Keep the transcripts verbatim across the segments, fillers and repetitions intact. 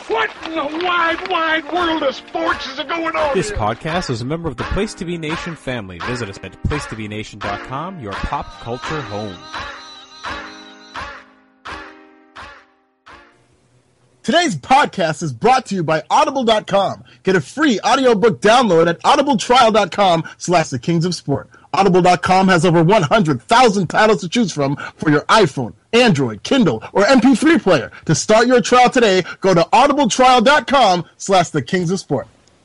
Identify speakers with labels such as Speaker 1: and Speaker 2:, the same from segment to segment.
Speaker 1: What in the wide, wide world of sports is going on
Speaker 2: This
Speaker 1: here?
Speaker 2: podcast is a member of the Place to Be Nation family. Visit us at place to be nation dot com, your pop culture home.
Speaker 3: Today's podcast is brought to you by audible dot com. Get a free audiobook download at audible trial dot com slash the kings of sport. audible dot com has over one hundred thousand titles to choose from for your iPhone, Android, Kindle, or M P three player. To start your trial today, go to audible trial dot com slash the kings of sport.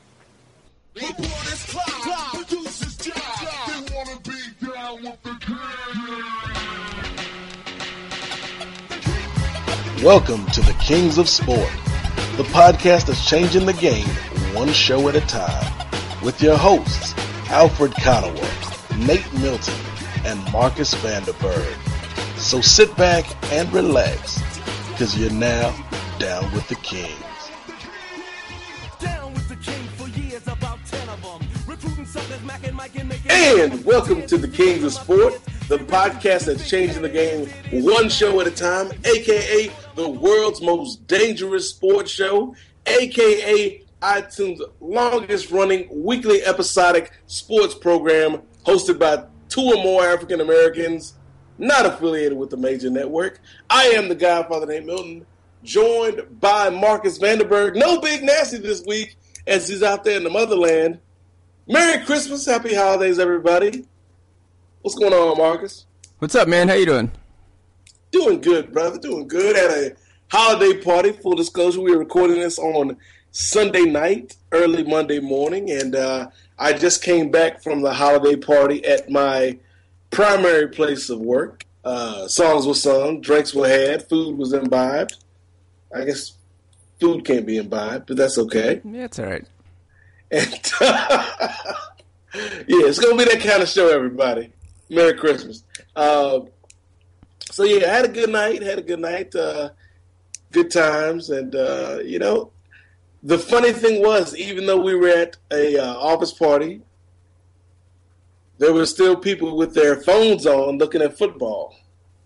Speaker 4: Welcome to the Kings of Sport, the podcast that's changing the game one show at a time, with your hosts, Alfred Conaway, Nate Milton, and Marcus Vanderberg. So sit back and relax, because you're now down with the Kings. And welcome to the Kings of Sport, the podcast that's changing the game one show at a time, aka the world's most dangerous sports show, aka iTunes' longest running weekly episodic sports program hosted by two or more African Americans not affiliated with the major network. I am the Godfather Nate Milton, joined by Marcus Vanderberg. No Big Nasty this week as he's out there in the motherland. Merry Christmas, happy holidays, everybody. What's going on, Marcus?
Speaker 5: What's up, man? How you doing?
Speaker 4: Doing good, brother. Doing good. At a holiday party. Full disclosure, we were recording this on Sunday night, early Monday morning, and uh, I just came back from the holiday party at my primary place of work. Uh, songs were sung, drinks were had, food was imbibed. I guess food can't be imbibed, but that's okay.
Speaker 5: Yeah, it's all right.
Speaker 4: And uh, yeah, it's gonna be that kind of show, everybody. Merry Christmas. Uh, so yeah, I had a good night. Had a good night. Uh, good times, and uh, you know, the funny thing was, even though we were at a uh, office party, there were still people with their phones on looking at football.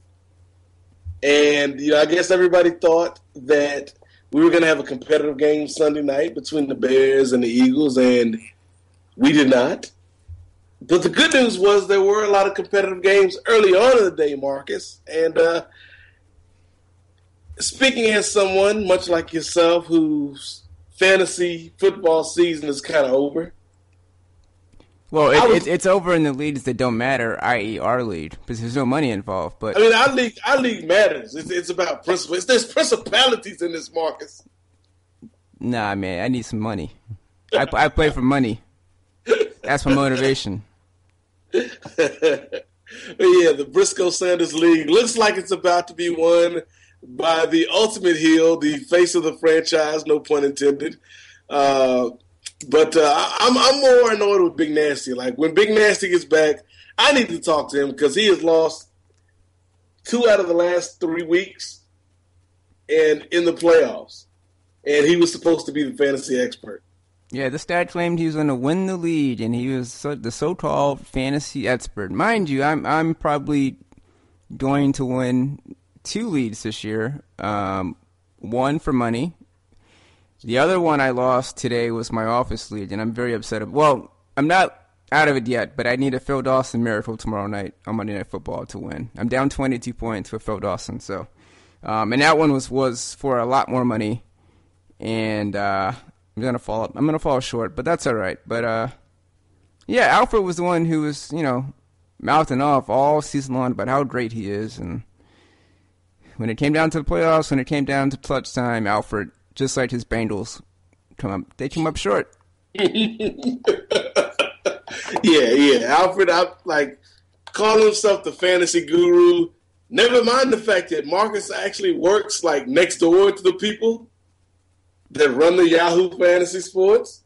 Speaker 4: And you know, I guess everybody thought that we were going to have a competitive game Sunday night between the Bears and the Eagles, and we did not. But the good news was there were a lot of competitive games early on in the day, Marcus. And uh, speaking as someone, much like yourself, whose fantasy football season is kind of over.
Speaker 5: Well, it,
Speaker 4: was,
Speaker 5: it, it's over in the leagues that don't matter, that is our league, because there's no money involved. But
Speaker 4: I mean, our league, our league matters. It's, it's about principles. There's principalities in this, Marcus.
Speaker 5: Nah, man, I need some money. I, I play for money. That's my motivation.
Speaker 4: Yeah, the Briscoe Sanders League looks like it's about to be won by the ultimate heel, the face of the franchise, no pun intended. Uh, but uh, I'm, I'm more annoyed with Big Nasty. Like, when Big Nasty gets back, I need to talk to him because he has lost two out of the last three weeks and in the playoffs. And he was supposed to be the fantasy expert.
Speaker 5: Yeah, the stat claimed he was going to win the league, and he was so, the so-called fantasy expert. Mind you, I'm I'm probably going to win two leads this year. Um, one for money. The other one I lost today was my office lead, and I'm very upset. Well, I'm not out of it yet, but I need a Phil Dawson miracle tomorrow night on Monday Night Football to win. I'm down twenty-two points with Phil Dawson, so um, and that one was, was for a lot more money, and uh, I'm gonna fall. I'm gonna fall short, but that's all right. But uh, yeah, Alfred was the one who was, you know, mouthing off all season long about how great he is, and when it came down to the playoffs, when it came down to clutch time, Alfred, just like his Bengals, come up, they came up short.
Speaker 4: Yeah, yeah. Alfred, I like calling himself the fantasy guru. Never mind the fact that Marcus actually works like next door to the people that run the Yahoo Fantasy Sports.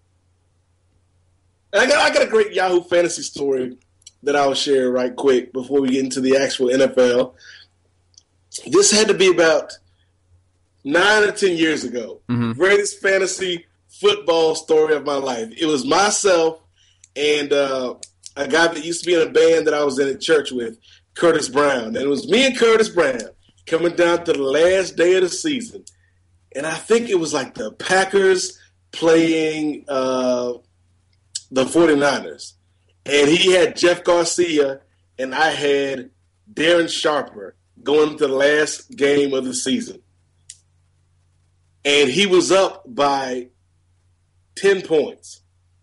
Speaker 4: And I got I got a great Yahoo Fantasy story that I'll share right quick before we get into the actual N F L. This had to be about nine or ten years ago. Mm-hmm. Greatest fantasy football story of my life. It was myself and uh, a guy that used to be in a band that I was in at church with, Curtis Brown. And it was me and Curtis Brown coming down to the last day of the season. and I think it was like the Packers playing uh, the 49ers. And he had Jeff Garcia, and I had Darren Sharper going into the last game of the season. And he was up by ten points.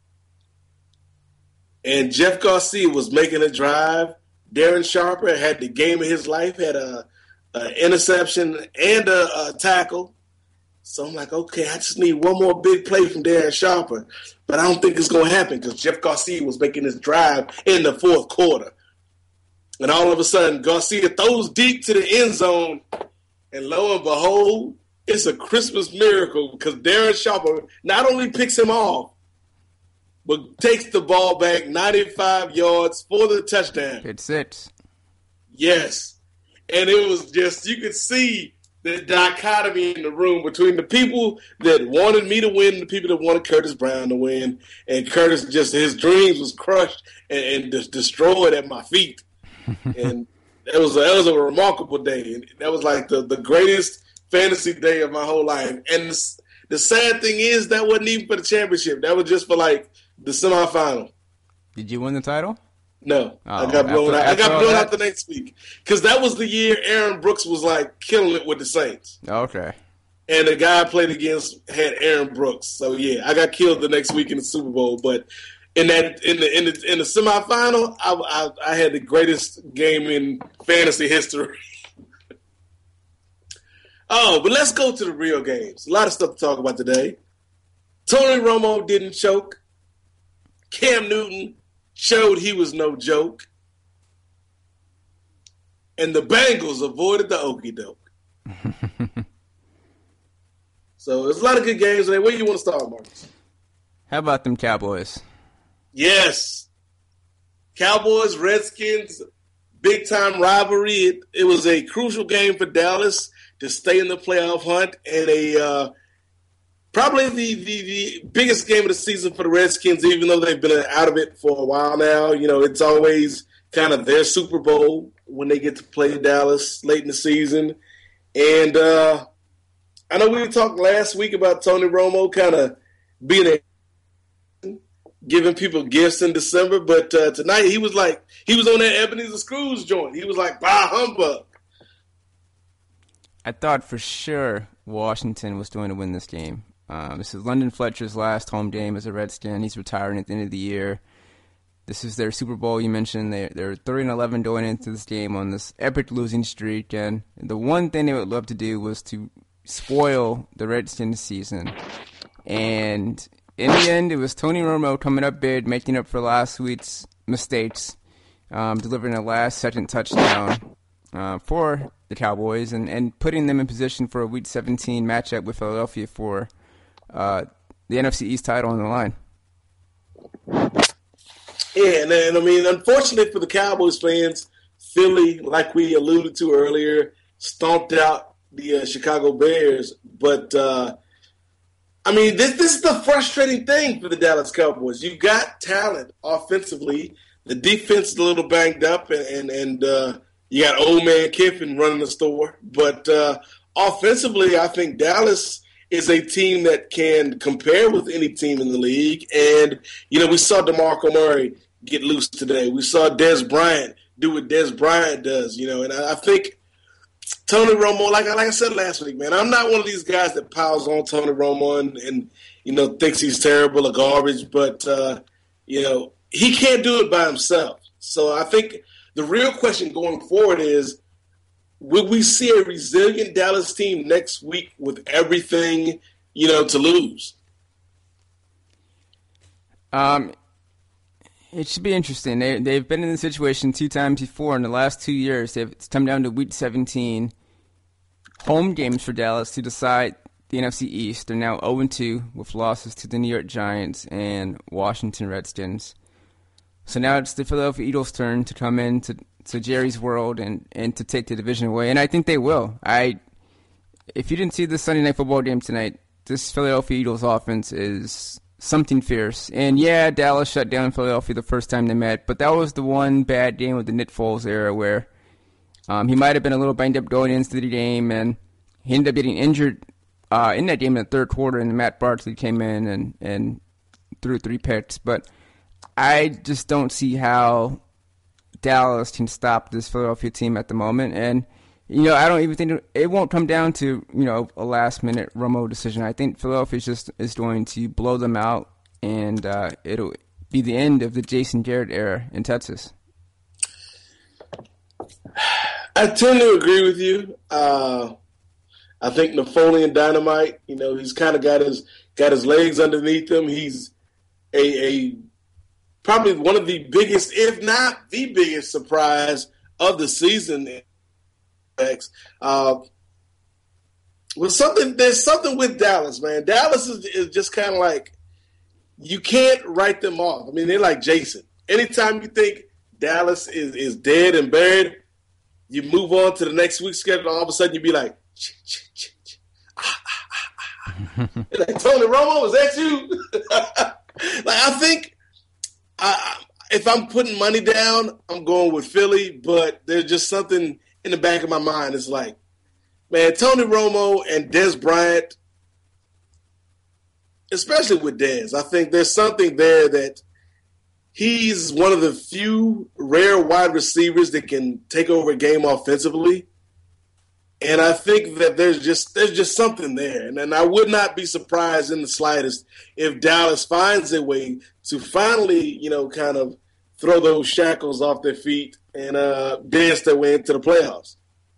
Speaker 4: And Jeff Garcia was making a drive. Darren Sharper had the game of his life, had a, a interception and a, a tackle. So I'm like, okay, I just need one more big play from Darren Sharper. But I don't think it's going to happen because Jeff Garcia was making his drive in the fourth quarter. And all of a sudden, Garcia throws deep to the end zone. And lo and behold, it's a Christmas miracle because Darren Sharper not only picks him off, but takes the ball back ninety-five yards for the touchdown.
Speaker 5: It's six.
Speaker 4: Yes. And it was just, you could see the dichotomy in the room between the people that wanted me to win and the people that wanted Curtis Brown to win. And Curtis just, his dreams was crushed and, and just destroyed at my feet. And that was, a, that was a remarkable day. And that was like the, the greatest fantasy day of my whole life. And the, the sad thing is that wasn't even for the championship. That was just for like the semifinal.
Speaker 5: Did you win the title?
Speaker 4: No,
Speaker 5: oh,
Speaker 4: I got blown
Speaker 5: after,
Speaker 4: out. I got blown
Speaker 5: that?
Speaker 4: out the next week because that was the year Aaron Brooks was like killing it with the Saints.
Speaker 5: Okay.
Speaker 4: And the guy I played against had Aaron Brooks. So yeah, I got killed the next week in the Super Bowl. But in that in the in the in the semifinal, I, I, I had the greatest game in fantasy history. Oh, but let's go to the real games. A lot of stuff to talk about today. Tony Romo didn't choke. Cam Newton showed he was no joke. And the Bengals avoided the okie doke. So there's a lot of good games today. Where do you want to start, Marcus?
Speaker 5: How about them Cowboys?
Speaker 4: Yes. Cowboys, Redskins, big-time rivalry. It, it was a crucial game for Dallas to stay in the playoff hunt, and a uh, probably the, the, the biggest game of the season for the Redskins, even though they've been out of it for a while now. You know, it's always kind of their Super Bowl when they get to play Dallas late in the season. And uh, I know we talked last week about Tony Romo kind of being a giving people gifts in December, but uh, tonight he was like, he was on that Ebenezer Scrooge joint. He was like, bah humbug.
Speaker 5: I thought for sure Washington was going to win this game. Um, this is London Fletcher's last home game as a Redskin. He's retiring at the end of the year. This is their Super Bowl. You mentioned they, they're thirty and eleven going into this game on this epic losing streak. And the one thing they would love to do was to spoil the Redskins season. And in the end, it was Tony Romo coming up big, making up for last week's mistakes, um, delivering a last-second touchdown uh, for the Cowboys and, and putting them in position for a Week seventeen matchup with Philadelphia for uh, the N F C East title on the line.
Speaker 4: Yeah, and, and I mean, unfortunately for the Cowboys fans, Philly, like we alluded to earlier, stomped out the uh, Chicago Bears. But, uh, I mean, this, this is the frustrating thing for the Dallas Cowboys. You've got talent offensively. The defense is a little banged up, and, and, and uh, you got old man Kiffin running the store. But uh, offensively, I think Dallas is a team that can compare with any team in the league. And, you know, we saw DeMarco Murray get loose today. We saw Dez Bryant do what Dez Bryant does, you know. And I, I think Tony Romo, like, like I said last week, man, I'm not one of these guys that piles on Tony Romo and, and you know, thinks he's terrible or garbage. But, uh, you know, he can't do it by himself. So I think the real question going forward is, will we see a resilient Dallas team next week with everything, you know, to lose?
Speaker 5: Um, it should be interesting. They, they've been in this situation two times before in the last two years. They've, it's come down to Week seventeen. Home games for Dallas to decide the N F C East. They're now oh and two with losses to the New York Giants and Washington Redskins. So now it's the Philadelphia Eagles' turn to come in to to Jerry's world and, and to take the division away, and I think they will. I, if you didn't see the Sunday Night Football game tonight, this Philadelphia Eagles offense is something fierce. And yeah, Dallas shut down Philadelphia the first time they met, but that was the one bad game with the Nick Foles era where um, he might have been a little banged up going into the game, and he ended up getting injured uh, in that game in the third quarter, and Matt Barkley came in and, and threw three picks. But I just don't see how Dallas can stop this Philadelphia team at the moment. And, you know, I don't even think it won't come down to, you know, a last-minute Romo decision. I think Philadelphia just is going to blow them out, and uh, it'll be the end of the Jason Garrett era in Texas.
Speaker 4: I tend to agree with you. Uh, I think Napoleon Dynamite, you know, he's kind of got his got his legs underneath him. He's a, a probably one of the biggest, if not the biggest, surprise of the season. Uh, with something, there's something with Dallas, man. Dallas is, is just kind of like, you can't write them off. I mean, they're like Jason. Anytime you think Dallas is, is dead and buried, you move on to the next week's schedule, all of a sudden you be like, ch, ch, ch, ch, ah, ah, ah, ah. Like, Tony Romo, is that you? Like, I think I, if I'm putting money down, I'm going with Philly, but there's just something in the back of my mind. It's like, man, Tony Romo and Dez Bryant, especially with Dez, I think there's something there that he's one of the few rare wide receivers that can take over a game offensively. And I think that there's just there's just something there. And, and I would not be surprised in the slightest if Dallas finds a way to finally, you know, kind of throw those shackles off their feet and uh, dance their way into the playoffs.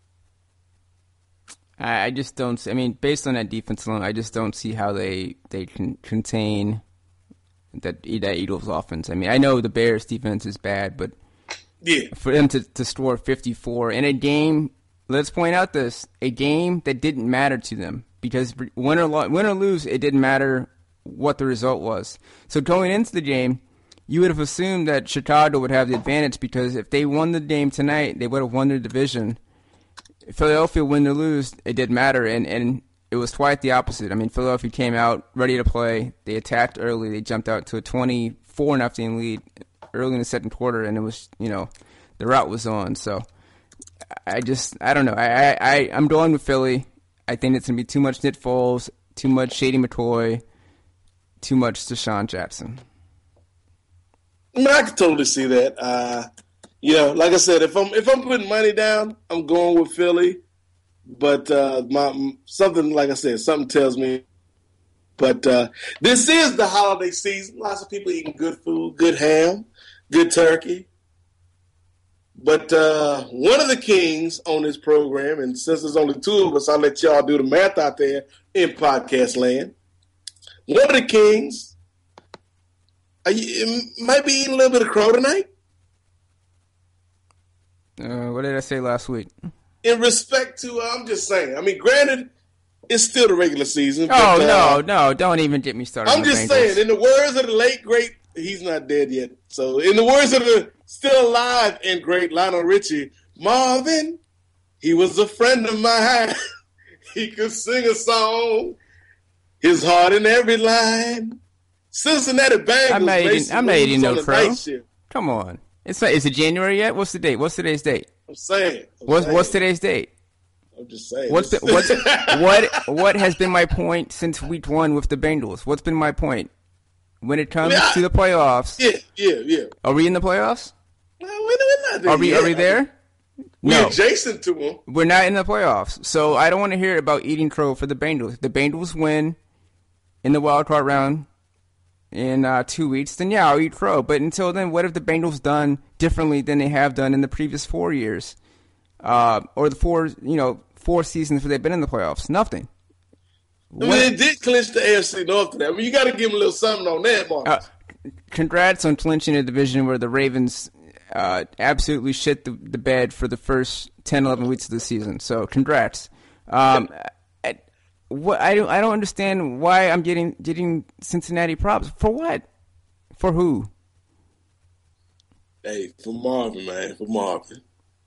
Speaker 5: I just don't – I mean, based on that defense alone, I just don't see how they, they can contain that, that Eagles offense. I mean, I know the Bears defense is bad, but
Speaker 4: yeah.
Speaker 5: for them to, to score fifty-four in a game – let's point out this, a game that didn't matter to them because win or, lo- win or lose, it didn't matter what the result was. So going into the game, you would have assumed that Chicago would have the advantage because if they won the game tonight, they would have won their division. Philadelphia, win or lose, it didn't matter, and, and it was quite the opposite. I mean, Philadelphia came out ready to play. They attacked early. They jumped out to a twenty-four nothing lead early in the second quarter, and it was, you know, the route was on. So I just, I don't know. I, I, I, I'm going with Philly. I think it's going to be too much Nick Foles, too much Shady McCoy, too much Deshaun Jackson.
Speaker 4: No, I can totally see that. Uh, you know, like I said, if I'm if I'm putting money down, I'm going with Philly. But uh, my something, like I said, something tells me. But uh, this is the holiday season. Lots of people eating good food, good ham, good turkey. But uh, one of the kings on this program, and since there's only two of us, I'll let y'all do the math out there in podcast land. One of the kings are you, might be eating a little bit of crow tonight.
Speaker 5: Uh, what did I say last week?
Speaker 4: In respect to, uh, I'm just saying. I mean, granted, it's still the regular season.
Speaker 5: Oh,
Speaker 4: but, uh,
Speaker 5: no, no, don't even get me started.
Speaker 4: I'm just
Speaker 5: Bengals.
Speaker 4: saying, in the words of the late, great, he's not dead yet. So, in the words of the still alive and great Lionel Richie, Marvin, he was a friend of mine. He could sing a song, his heart in every line. Cincinnati Bengals.
Speaker 5: I'm not eating, I'm not eating no crow.
Speaker 4: Shift.
Speaker 5: Come on. It's not, is it January yet? What's the date? What's today's date?
Speaker 4: I'm saying. I'm
Speaker 5: What's,
Speaker 4: saying.
Speaker 5: what's today's date?
Speaker 4: I'm just saying.
Speaker 5: What's the, what's, what what has been my point since week one with the Bengals? What's been my point? When it comes
Speaker 4: yeah,
Speaker 5: to the playoffs.
Speaker 4: Yeah, yeah, yeah.
Speaker 5: Are we in the playoffs?
Speaker 4: No, we're not there
Speaker 5: Are we,
Speaker 4: yet.
Speaker 5: are we there?
Speaker 4: We're
Speaker 5: No.
Speaker 4: adjacent to them.
Speaker 5: We're not in the playoffs. So I don't want to hear about eating crow for the Bengals. If the Bengals win in the wild card round in uh, two weeks, then yeah, I'll eat crow. But until then, what have the Bengals done differently than they have done in the previous four years? Uh, or the four, you know, four seasons where they've been in the playoffs? Nothing.
Speaker 4: I mean, it did clinch the A F C North today. I mean, you got to give them a little something on that, Mark.
Speaker 5: Uh, congrats on clinching a division where the Ravens uh, absolutely shit the, the bed for the first ten, eleven weeks of the season. So congrats. Um, I, what, I, don't, I don't understand why I'm getting getting Cincinnati props. For what? For who?
Speaker 4: Hey, for Marvin, man, for Marvin.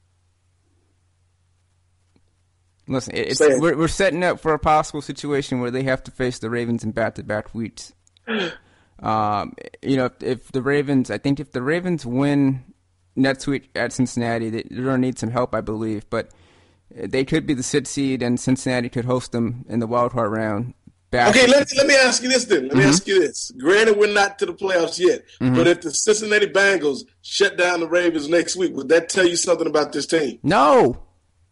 Speaker 5: Listen, it's, we're, we're setting up for a possible situation where they have to face the Ravens in back-to-back weeks. Um, you know, if, if the Ravens, I think if the Ravens win next week at Cincinnati, they, they're going to need some help, I believe. But they could be the sixth seed, and Cincinnati could host them in the wild card round. Back.
Speaker 4: Okay, let me, let me ask you this then. Let me
Speaker 5: Mm-hmm.
Speaker 4: ask you this. Granted, we're not to the playoffs yet,
Speaker 5: Mm-hmm.
Speaker 4: but if the Cincinnati Bengals shut down the Ravens next week, would that tell you something about this team?
Speaker 5: No.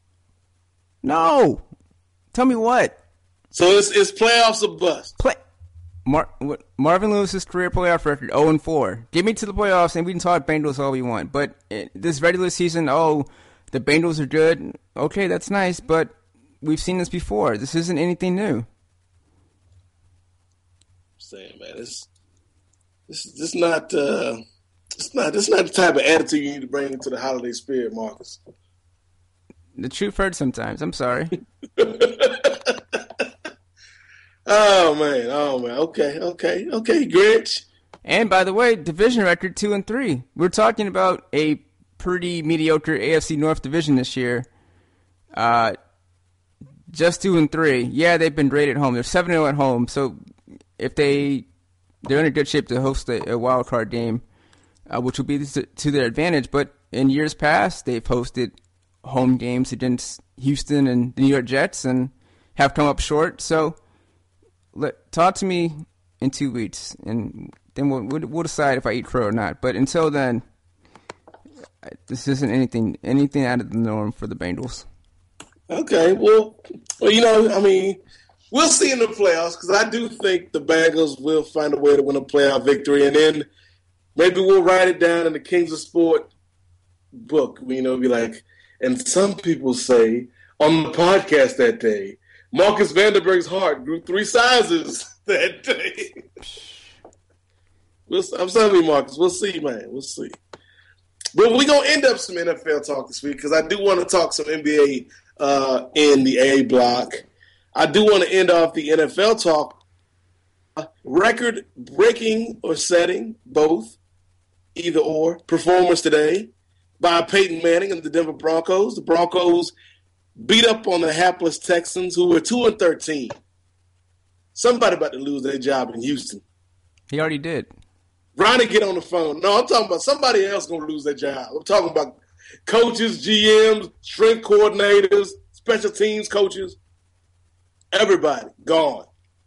Speaker 5: No. Tell me what.
Speaker 4: So it's, it's playoffs or bust.
Speaker 5: Play. Mar- what, Marvin Lewis's career playoff record, oh and four. Get me to the playoffs, and we can talk Bengals all we want. But it, this regular season, oh, the Bengals are good. Okay, that's nice, but we've seen this before. This isn't anything new.
Speaker 4: Saying, man, it's this this not uh, it's not this not the type of attitude you need to bring into the holiday spirit, Marcus.
Speaker 5: The truth hurts sometimes. I'm sorry.
Speaker 4: Oh man, oh man. Okay, okay, okay, Grinch.
Speaker 5: And by the way, division record two and three. We're talking about a pretty mediocre A F C North division this year. Uh, just two and three. Yeah, they've been great at home. They're seven and zero at home. So if they they're in a good shape to host a, a wild card game, uh, which will be to, to their advantage. But in years past, they've hosted home games against Houston and the New York Jets and have come up short. So let talk to me in two weeks, and then we'll, we'll, we'll decide if I eat crow or not. But until then, this isn't anything anything out of the norm for the Bengals.
Speaker 4: Okay, well, well, you know, I mean, we'll see in the playoffs because I do think the Bengals will find a way to win a playoff victory, and then maybe we'll write it down in the Kings of Sport book. You know, be like, and some people say on the podcast that day, Marcus Vanderberg's heart grew three sizes that day. We'll, I'm sorry, Marcus. We'll see, man. We'll see. But we're going to end up some N F L talk this week because I do want to talk some N B A uh, in the A block. I do want to end off the N F L talk. Uh, record-breaking or setting, both, either or, performance today by Peyton Manning and the Denver Broncos. The Broncos beat up on the hapless Texans, who were two and thirteen. Somebody about to lose their job in Houston.
Speaker 5: He already did.
Speaker 4: Ronnie, get on the phone. No, I'm talking about somebody else going to lose their job. I'm talking about coaches, G Ms, strength coordinators, special teams coaches. Everybody gone.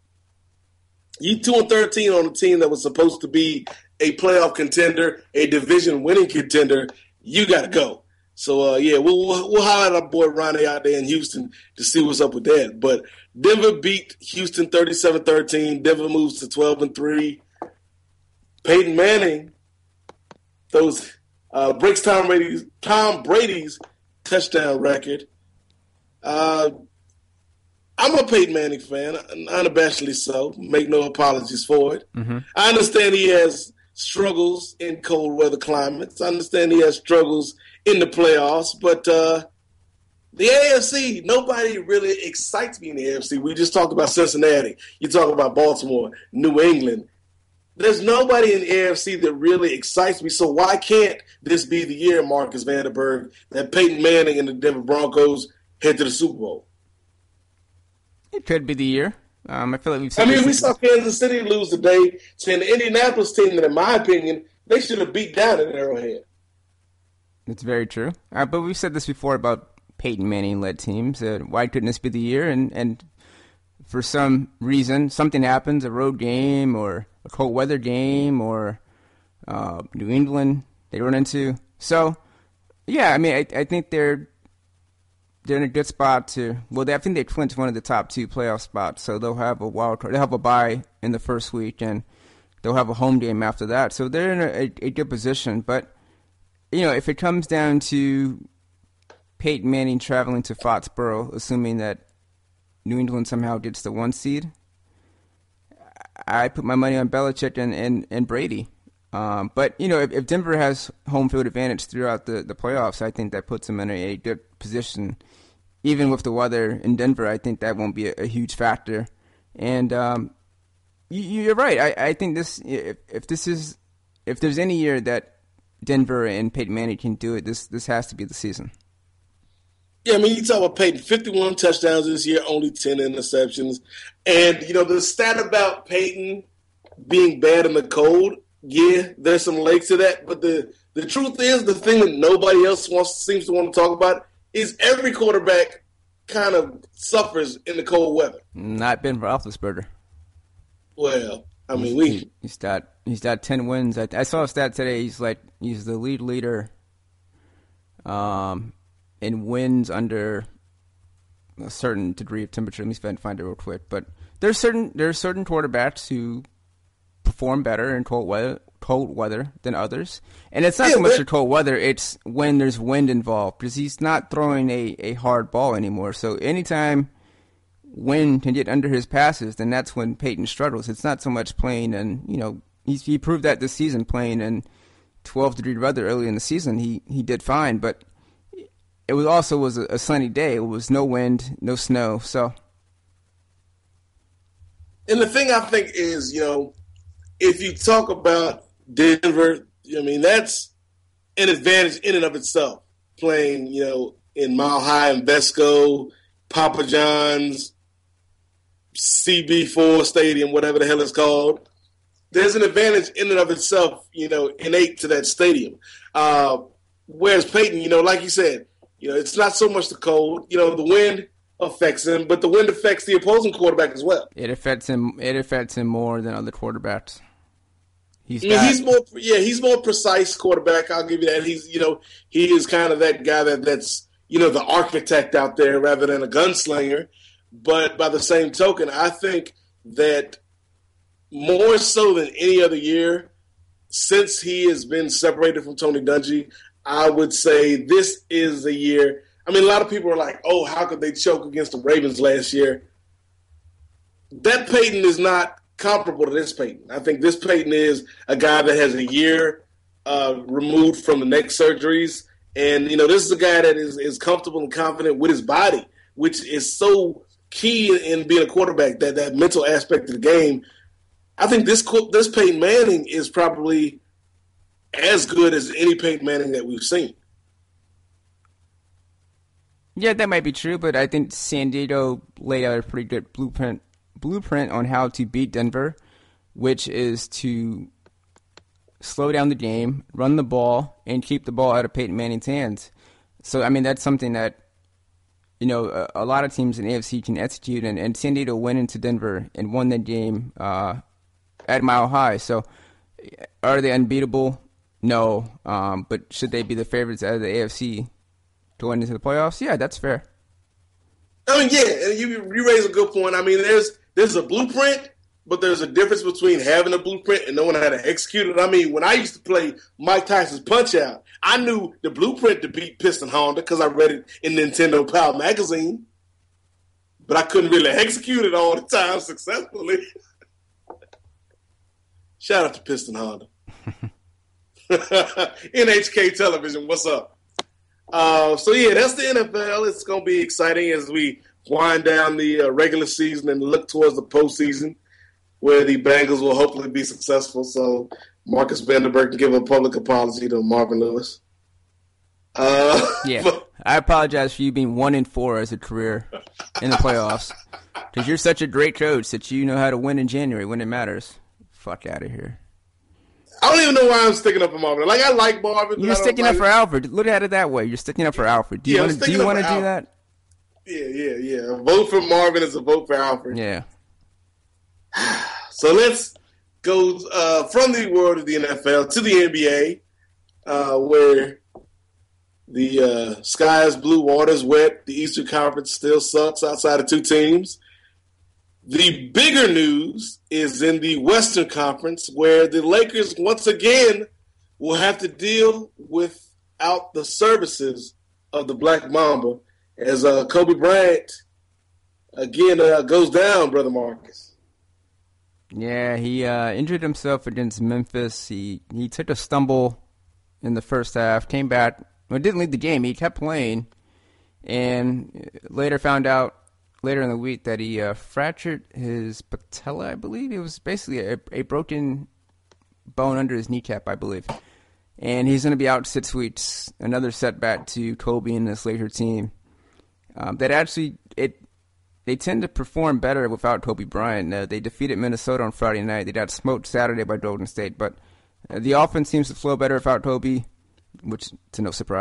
Speaker 4: You two and thirteen on a team that was supposed to be a playoff contender, a division-winning contender. You got to go. So, uh, yeah, we'll, we'll, we'll highlight our boy Ronnie out there in Houston to see what's up with that. But Denver beat Houston thirty-seven thirteen. Denver moves to twelve and three. Peyton Manning those uh, breaks Tom Brady's, Tom Brady's touchdown record. Uh, I'm a Peyton Manning fan, unabashedly so. Make no apologies for it.
Speaker 5: Mm-hmm.
Speaker 4: I understand he has struggles in cold weather climates. I understand he has struggles in the playoffs, but uh, the A F C, nobody really excites me in the A F C. We just talked about Cincinnati. You talk about Baltimore, New England. There's nobody in the A F C that really excites me. So why can't this be the year, Marcus Vanderberg, that Peyton Manning and the Denver Broncos head to the Super Bowl?
Speaker 5: It could be the year. Um, I feel like we've
Speaker 4: I
Speaker 5: seen
Speaker 4: mean,
Speaker 5: this-
Speaker 4: we saw Kansas City lose today to an Indianapolis team that, in my opinion, they should have beat down at Arrowhead.
Speaker 5: It's very true. Uh, but we've said this before about Peyton Manning-led teams. Uh, why couldn't this be the year? And, and for some reason, something happens, a road game or a cold weather game or uh, New England they run into. So, yeah, I mean, I, I think they're they're in a good spot to. Well, they, I think they clinched one of the top two playoff spots, so they'll have a wild card. They'll have a bye in the first week, and they'll have a home game after that. So they're in a, a, a good position. But you know, if it comes down to Peyton Manning traveling to Foxborough, assuming that New England somehow gets the one seed, I put my money on Belichick and, and, and Brady. Um, but, you know, if, if Denver has home field advantage throughout the, the playoffs, I think that puts them in a, a good position. Even with the weather in Denver, I think that won't be a, a huge factor. And um, you, you're right. I, I think this if, if this is if there's any year that Denver and Peyton Manning can do it, this this has to be the season.
Speaker 4: Yeah, I mean, you talk about Peyton, fifty-one touchdowns this year, only ten interceptions. And, you know, the stat about Peyton being bad in the cold, yeah, there's some legs to that. But the, the truth is, the thing that nobody else wants seems to want to talk about, is every quarterback kind of suffers in the cold weather.
Speaker 5: Not Ben Roethlisberger.
Speaker 4: Well, I mean,
Speaker 5: he's,
Speaker 4: we
Speaker 5: he, he's got he's got ten wins. I, I saw a stat today. He's like he's the lead leader, um, in wins under a certain degree of temperature. Let me find find it real quick. But there's certain there's certain quarterbacks who perform better in cold weather cold weather than others, and it's not
Speaker 4: yeah,
Speaker 5: so much
Speaker 4: but,
Speaker 5: the cold weather. It's when there's wind involved because he's not throwing a, a hard ball anymore. So anytime wind can get under his passes, then that's when Peyton struggles. It's not so much playing, and you know he's, he proved that this season playing in twelve degree weather early in the season. He he did fine, but it was also was a, a sunny day. It was no wind, no snow. So,
Speaker 4: and the thing I think is, you know, if you talk about Denver, I mean that's an advantage in and of itself. Playing, you know, in Mile High, Invesco, Papa John's, C B four Stadium, whatever the hell it's called. There's an advantage in and of itself, you know, innate to that stadium. Uh, whereas Peyton, you know, like you said, you know, it's not so much the cold. You know, the wind affects him, but the wind affects the opposing quarterback as well.
Speaker 5: It affects him. It affects him more than other quarterbacks. He's,
Speaker 4: I mean,
Speaker 5: got,
Speaker 4: he's more, yeah, he's more precise quarterback. I'll give you that. He's, you know, he is kind of that guy that that's, you know, the architect out there rather than a gunslinger. But by the same token, I think that more so than any other year, since he has been separated from Tony Dungy, I would say this is the year. I mean, a lot of people are like, oh, how could they choke against the Ravens last year? That Peyton is not comparable to this Peyton. I think this Peyton is a guy that has a year uh, removed from the neck surgeries. And, you know, this is a guy that is, is comfortable and confident with his body, which is so key in being a quarterback, that, that mental aspect of the game. I think this this Peyton Manning is probably as good as any Peyton Manning that we've seen.
Speaker 5: Yeah, that might be true, but I think San Diego laid out a pretty good blueprint blueprint on how to beat Denver, which is to slow down the game, run the ball, and keep the ball out of Peyton Manning's hands. So, I mean, that's something that, you know, a, a lot of teams in the A F C can execute, and, and San Diego went into Denver and won that game uh, at Mile High. So, are they unbeatable? No. Um, but should they be the favorites out of the A F C going into the playoffs? Yeah, that's fair.
Speaker 4: I mean, yeah, and you you raise a good point. I mean, there's there's a blueprint, but there's a difference between having a blueprint and knowing how to execute it. I mean, when I used to play Mike Tyson's Punch-Out, I knew the blueprint to beat Piston Honda because I read it in Nintendo Power magazine, but I couldn't really execute it all the time successfully. Shout out to Piston Honda. N H K Television, what's up? Uh, so, yeah, that's the N F L. It's going to be exciting as we wind down the uh, regular season and look towards the postseason, where the Bengals will hopefully be successful. So Marcus Vanderberg can give a public apology to Marvin Lewis. Uh,
Speaker 5: yeah,
Speaker 4: but,
Speaker 5: I apologize for you being one and four as a career in the playoffs, because you're such a great coach that you know how to win in January when it matters. Fuck out of here.
Speaker 4: I don't even know why I'm sticking up for Marvin. Like, I like Marvin.
Speaker 5: You're sticking
Speaker 4: like
Speaker 5: up for Alfred. Look at it that way. You're sticking up for Alfred. Do you
Speaker 4: yeah,
Speaker 5: want to do you want to do that?
Speaker 4: Yeah, yeah, yeah. A vote for Marvin is a vote for Alfred.
Speaker 5: Yeah.
Speaker 4: So let's go uh, from the world of the N F L to the N B A, uh, where the uh, sky is blue, water's wet. The Eastern Conference still sucks outside of two teams. The bigger news is in the Western Conference, where the Lakers once again will have to deal without the services of the Black Mamba, as uh, Kobe Bryant again uh, goes down, Brother Marcus.
Speaker 5: Yeah, he uh, injured himself against Memphis. He he took a stumble in the first half, came back. Well, didn't lead the game. He kept playing, and later found out later in the week that he uh, fractured his patella, I believe. It was basically a, a broken bone under his kneecap, I believe. And he's going to be out six weeks. Another setback to Kobe and this Laker team. Um, that actually, it they tend to perform better without Kobe Bryant. Uh, they defeated Minnesota on Friday night. They got smoked Saturday by Golden State. But uh, the offense seems to flow better without Kobe, which to no surprise.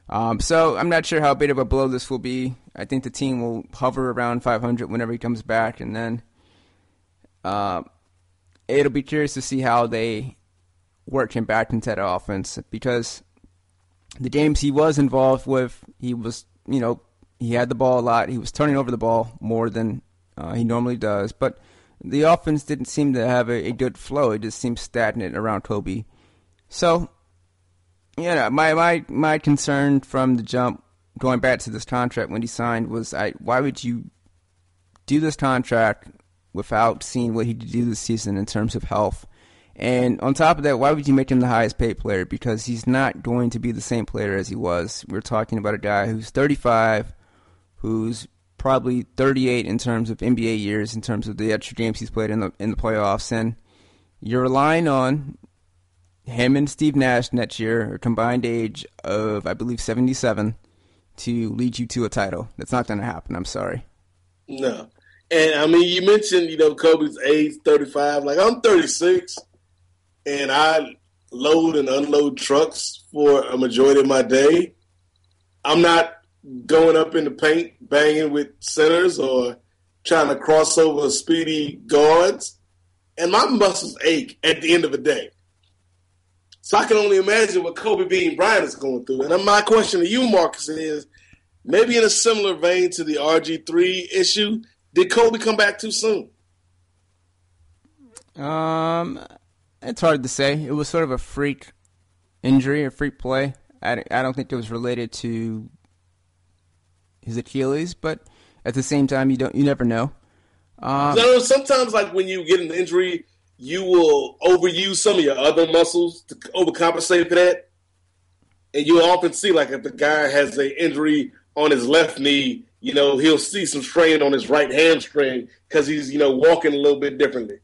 Speaker 5: Um, so I'm not sure how big of a blow this will be. I think the team will hover around five hundred whenever he comes back, and then uh, it'll be curious to see how they work him back into that offense, because the games he was involved with, he was, you know, he had the ball a lot. He was turning over the ball more than uh, he normally does, but the offense didn't seem to have a, a good flow. It just seemed stagnant around Kobe. So, yeah, my, my, my concern from the jump, going back to this contract when he signed, was I, why would you do this contract without seeing what he could do this season in terms of health? And on top of that, why would you make him the highest paid player? Because he's not going to be the same player as he was. We're talking about a guy who's thirty-five, who's probably thirty-eight in terms of N B A years, in terms of the extra games he's played in the in the playoffs, and you're relying on him and Steve Nash next year, a combined age of, I believe, seventy-seven, to lead you to a title. That's not going to happen. I'm sorry.
Speaker 4: No. And, I mean, you mentioned, you know, Kobe's age, thirty-five. Like, I'm thirty-six, and I load and unload trucks for a majority of my day. I'm not going up in the paint, banging with centers or trying to cross over speedy guards. And my muscles ache at the end of the day. So I can only imagine what Kobe Bean Bryant is going through. And my question to you, Marcus, is maybe in a similar vein to the R G three issue, did Kobe come back too soon?
Speaker 5: Um, it's hard to say. It was sort of a freak injury, a freak play. I, I don't think it was related to his Achilles, but at the same time, you don't, you never know. Um,
Speaker 4: so sometimes, like when you get an injury, you will overuse some of your other muscles to overcompensate for that. And you'll often see, like, if the guy has an injury on his left knee, you know, he'll see some strain on his right hamstring because he's, you know, walking a little bit differently.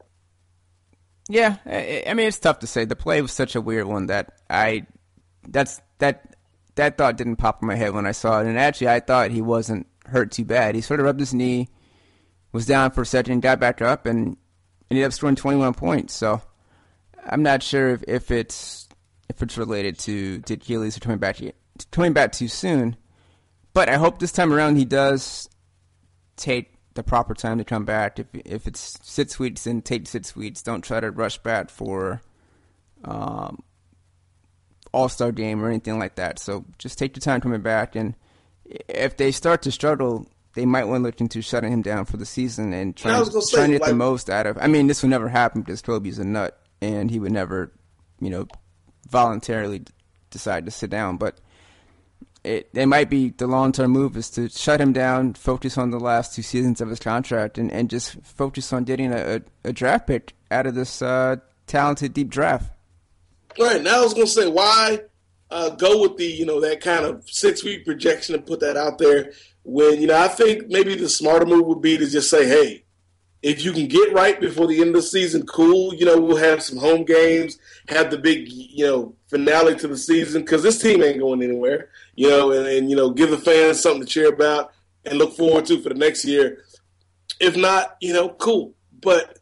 Speaker 5: Yeah, I, I mean, it's tough to say. The play was such a weird one that I, that's, that, that thought didn't pop in my head when I saw it. And actually, I thought he wasn't hurt too bad. He sort of rubbed his knee, was down for a second, got back up, and ended up scoring twenty-one points. So I'm not sure if, if it's if it's related to, to Achilles or coming back coming back too soon. But I hope this time around he does take the proper time to come back. If if it's six weeks, then take six weeks. Don't try to rush back for um, All-Star game or anything like that. So just take your time coming back. And if they start to struggle, they might want to look into shutting him down for the season and trying, trying say, to get like, the most out of. I mean, this would never happen because Kobe's a nut, and he would never, you know, voluntarily decide to sit down. But it, it might be the long-term move is to shut him down, focus on the last two seasons of his contract, and, and just focus on getting a, a, a draft pick out of this uh, talented, deep draft.
Speaker 4: All right, now I was going to say, why uh, go with the, you know, that kind of six-week projection and put that out there when, you know, I think maybe the smarter move would be to just say, hey, if you can get right before the end of the season, cool. You know, we'll have some home games, have the big, you know, finale to the season because this team ain't going anywhere, you know, and, and, you know, give the fans something to cheer about and look forward to for the next year. If not, you know, cool. But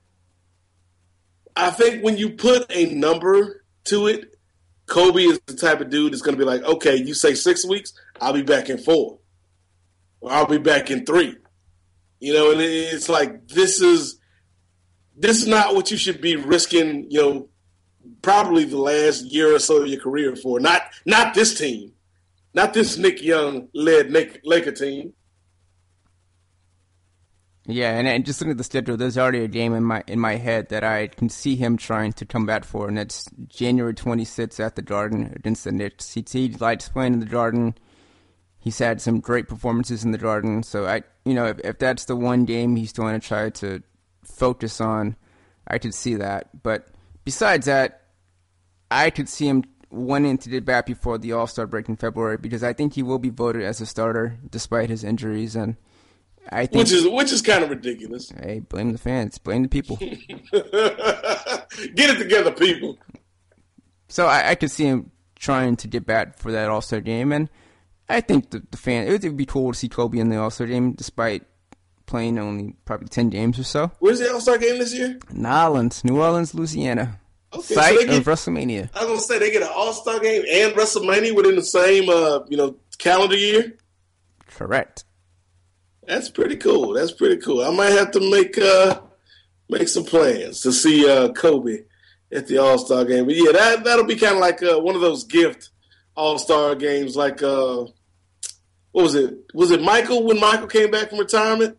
Speaker 4: I think when you put a number to it, Kobe is the type of dude that's going to be like, okay, you say six weeks, I'll be back in four. Or I'll be back in three. You know, and it's like this is this is not what you should be risking, you know, probably the last year or so of your career for. Not not this team. Not this Nick Young-led Laker team.
Speaker 5: Yeah, and, and just looking at the schedule, there's already a game in my in my head that I can see him trying to come back for, and that's January twenty-sixth at the Garden against the Knicks. He, he likes playing in the Garden. He's had some great performances in the Garden, so I, you know, if, if that's the one game he's going to try to focus on, I could see that. But besides that, I could see him wanting to get back before the All-Star break in February because I think he will be voted as a starter despite his injuries, and I think
Speaker 4: which is which is kind of ridiculous.
Speaker 5: Hey, blame the fans, blame the people.
Speaker 4: Get it together, people.
Speaker 5: So I, I could see him trying to get back for that All-Star game, and I think the, the fan, it would be cool to see Kobe in the All-Star game despite playing only probably ten games or so.
Speaker 4: Where's the All-Star game this year?
Speaker 5: New Orleans, New Orleans, Louisiana.
Speaker 4: Okay,
Speaker 5: site
Speaker 4: so they
Speaker 5: of
Speaker 4: get,
Speaker 5: WrestleMania.
Speaker 4: I was gonna say they get an All-Star game and WrestleMania within the same, uh, you know, calendar year.
Speaker 5: Correct.
Speaker 4: That's pretty cool. That's pretty cool. I might have to make uh, make some plans to see uh, Kobe at the All-Star game. But yeah, that that'll be kind of like uh, one of those gift All-Star games. Like uh, what was it? Was it Michael when Michael came back from retirement?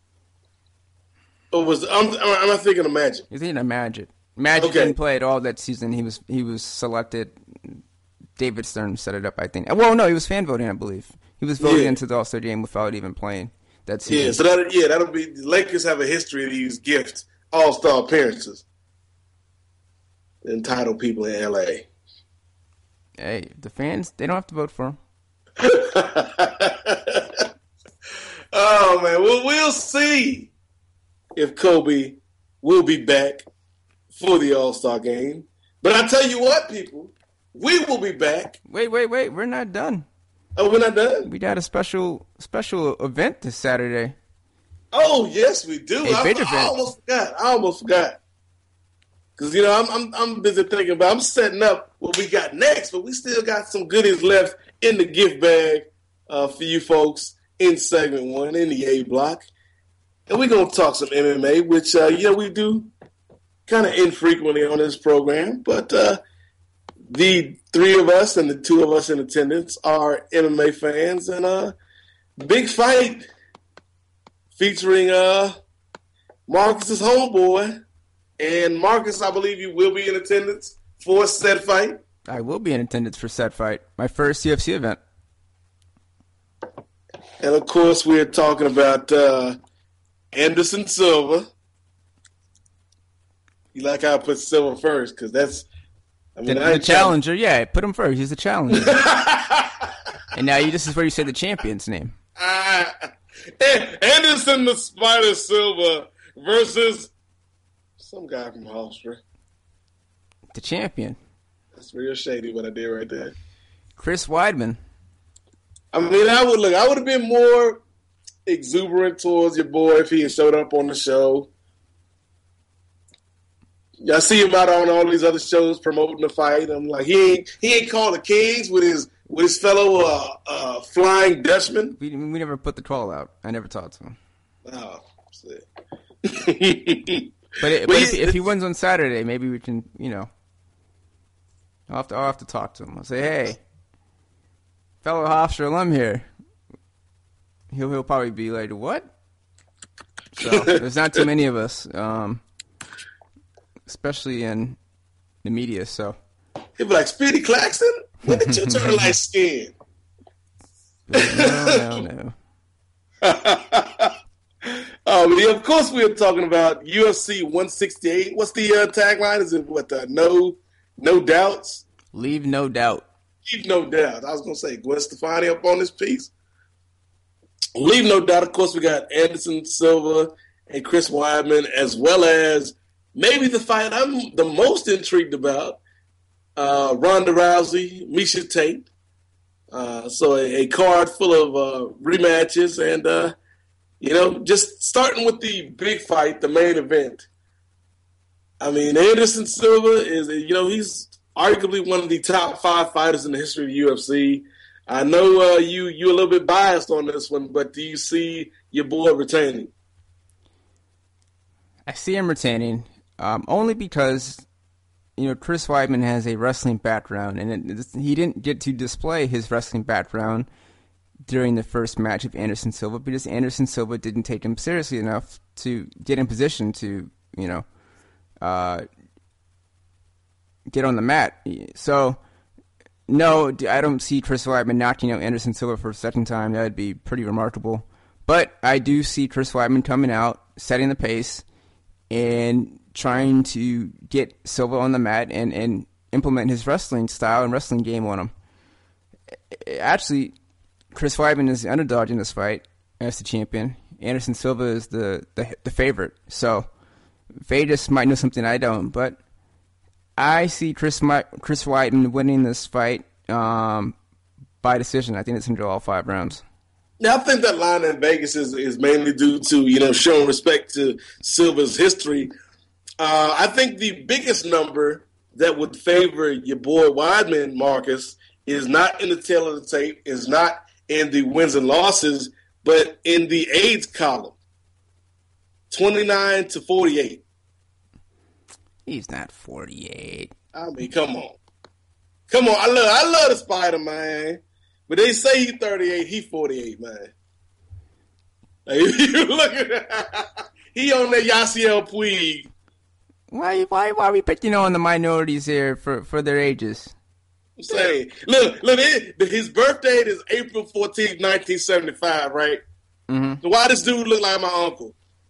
Speaker 4: Or was I'm I'm not thinking of Magic?
Speaker 5: You're thinking of Magic. Magic
Speaker 4: Okay.
Speaker 5: didn't play at all that season. He was he was selected. David Stern set it up, I think. Well, no, he was fan voting, I believe. He was voted
Speaker 4: Yeah.
Speaker 5: into the All-Star game without even playing that season.
Speaker 4: Yeah, so that yeah, that'll be the Lakers have a history of these gift All-Star appearances. Entitled people in L A.
Speaker 5: Hey, the fans, they don't have to vote for him.
Speaker 4: Oh man, well we'll see if Kobe will be back for the All-Star game. But I tell you what, people, we will be back.
Speaker 5: Wait, wait, wait. We're not done.
Speaker 4: Oh, we're not done?
Speaker 5: We got a special special event this Saturday.
Speaker 4: Oh, yes, we do.
Speaker 5: A
Speaker 4: I,
Speaker 5: big
Speaker 4: I
Speaker 5: event.
Speaker 4: almost forgot. I almost forgot. Because, you know, I'm, I'm I'm busy thinking about, I'm setting up what we got next, but we still got some goodies left in the gift bag uh, for you folks in segment one, in the A block. And we're going to talk some M M A, which, uh, you know, we do kind of infrequently on this program. But uh, the three of us and the two of us in attendance are M M A fans. And uh, big fight featuring uh, Marcus's homeboy. And Marcus, I believe you will be in attendance for said fight.
Speaker 5: I will be in attendance for said fight. My first U F C event.
Speaker 4: And, of course, we're talking about uh, Anderson Silva. You like how I put Silva first, because that's, I mean,
Speaker 5: The,
Speaker 4: I
Speaker 5: the
Speaker 4: ain't
Speaker 5: challenger, yeah, put him first. He's the challenger. And now you, this is where you say the champion's name.
Speaker 4: Uh, Anderson the Spider Silva versus some guy from Hofstra.
Speaker 5: The champion.
Speaker 4: That's real shady what I did right there.
Speaker 5: Chris Weidman.
Speaker 4: I mean, I would look. I would have been more exuberant towards your boy if he had showed up on the show. I see him out on all these other shows promoting the fight. I'm like, he ain't he ain't called the Kings with his with his fellow uh, uh, Flying Dutchman.
Speaker 5: We, we never put the call out. I never talked to him.
Speaker 4: Oh, shit.
Speaker 5: But, it,
Speaker 4: But
Speaker 5: but
Speaker 4: he-
Speaker 5: if, if he wins on Saturday, maybe we can, you know, I'll have to, I'll have to talk to him. I'll say, hey, fellow Hofstra alum here. He'll, he'll probably be like, what? So there's not too many of us, um, especially in the media. So
Speaker 4: He'd be like, Speedy Claxton, when did you turn light skin?
Speaker 5: no, no, no.
Speaker 4: Oh, but yeah, of course we are talking about U F C one sixty-eight. What's the uh, tagline? Is it what? Uh, no, no doubts.
Speaker 5: Leave no doubt.
Speaker 4: Leave no doubt. I was gonna say Gwen Stefani up on this piece. Leave no doubt. Of course, we got Anderson Silva and Chris Weidman, as well as maybe the fight I'm the most intrigued about: uh, Ronda Rousey, Miesha Tate. Uh, so a, a card full of uh, rematches and. Uh, You know, just starting with the big fight, the main event. I mean, Anderson Silva is, you know, he's arguably one of the top five fighters in the history of the U F C. I know uh, you, you're a little bit biased on this one, but do you see your boy retaining?
Speaker 5: I see him retaining, um, only because, you know, Chris Weidman has a wrestling background, and it, he didn't get to display his wrestling background during the first match of Anderson Silva because Anderson Silva didn't take him seriously enough to get in position to, you know, uh, get on the mat. So, no, I don't see Chris Weidman knocking out Anderson Silva for a second time. That would be pretty remarkable. But I do see Chris Weidman coming out, setting the pace, and trying to get Silva on the mat and, and implement his wrestling style and wrestling game on him. Actually, Chris Weidman is the underdog in this fight as the champion. Anderson Silva is the, the the favorite. So Vegas might know something I don't, but I see Chris Chris Weidman winning this fight um, by decision. I think it's going to go all five rounds.
Speaker 4: Yeah, I think that line in Vegas is, is mainly due to, you know, showing respect to Silva's history. Uh, I think the biggest number that would favor your boy Weidman, Marcus, is not in the tail of the tape, is not in the wins and losses, but in the AIDS column. twenty-nine to forty-eight.
Speaker 5: He's not forty-eight.
Speaker 4: I mean, come on. Come on. I love I love the Spider, man. But they say he's thirty-eight, he forty-eight, man. Like, you look at he on that Yasiel Puig.
Speaker 5: Why why why are we picking on the minorities here for, for their ages?
Speaker 4: I'm saying, look, look, it, his birthday is April fourteenth, nineteen seventy-five, right?
Speaker 5: Mm-hmm.
Speaker 4: So why does dude look like my uncle?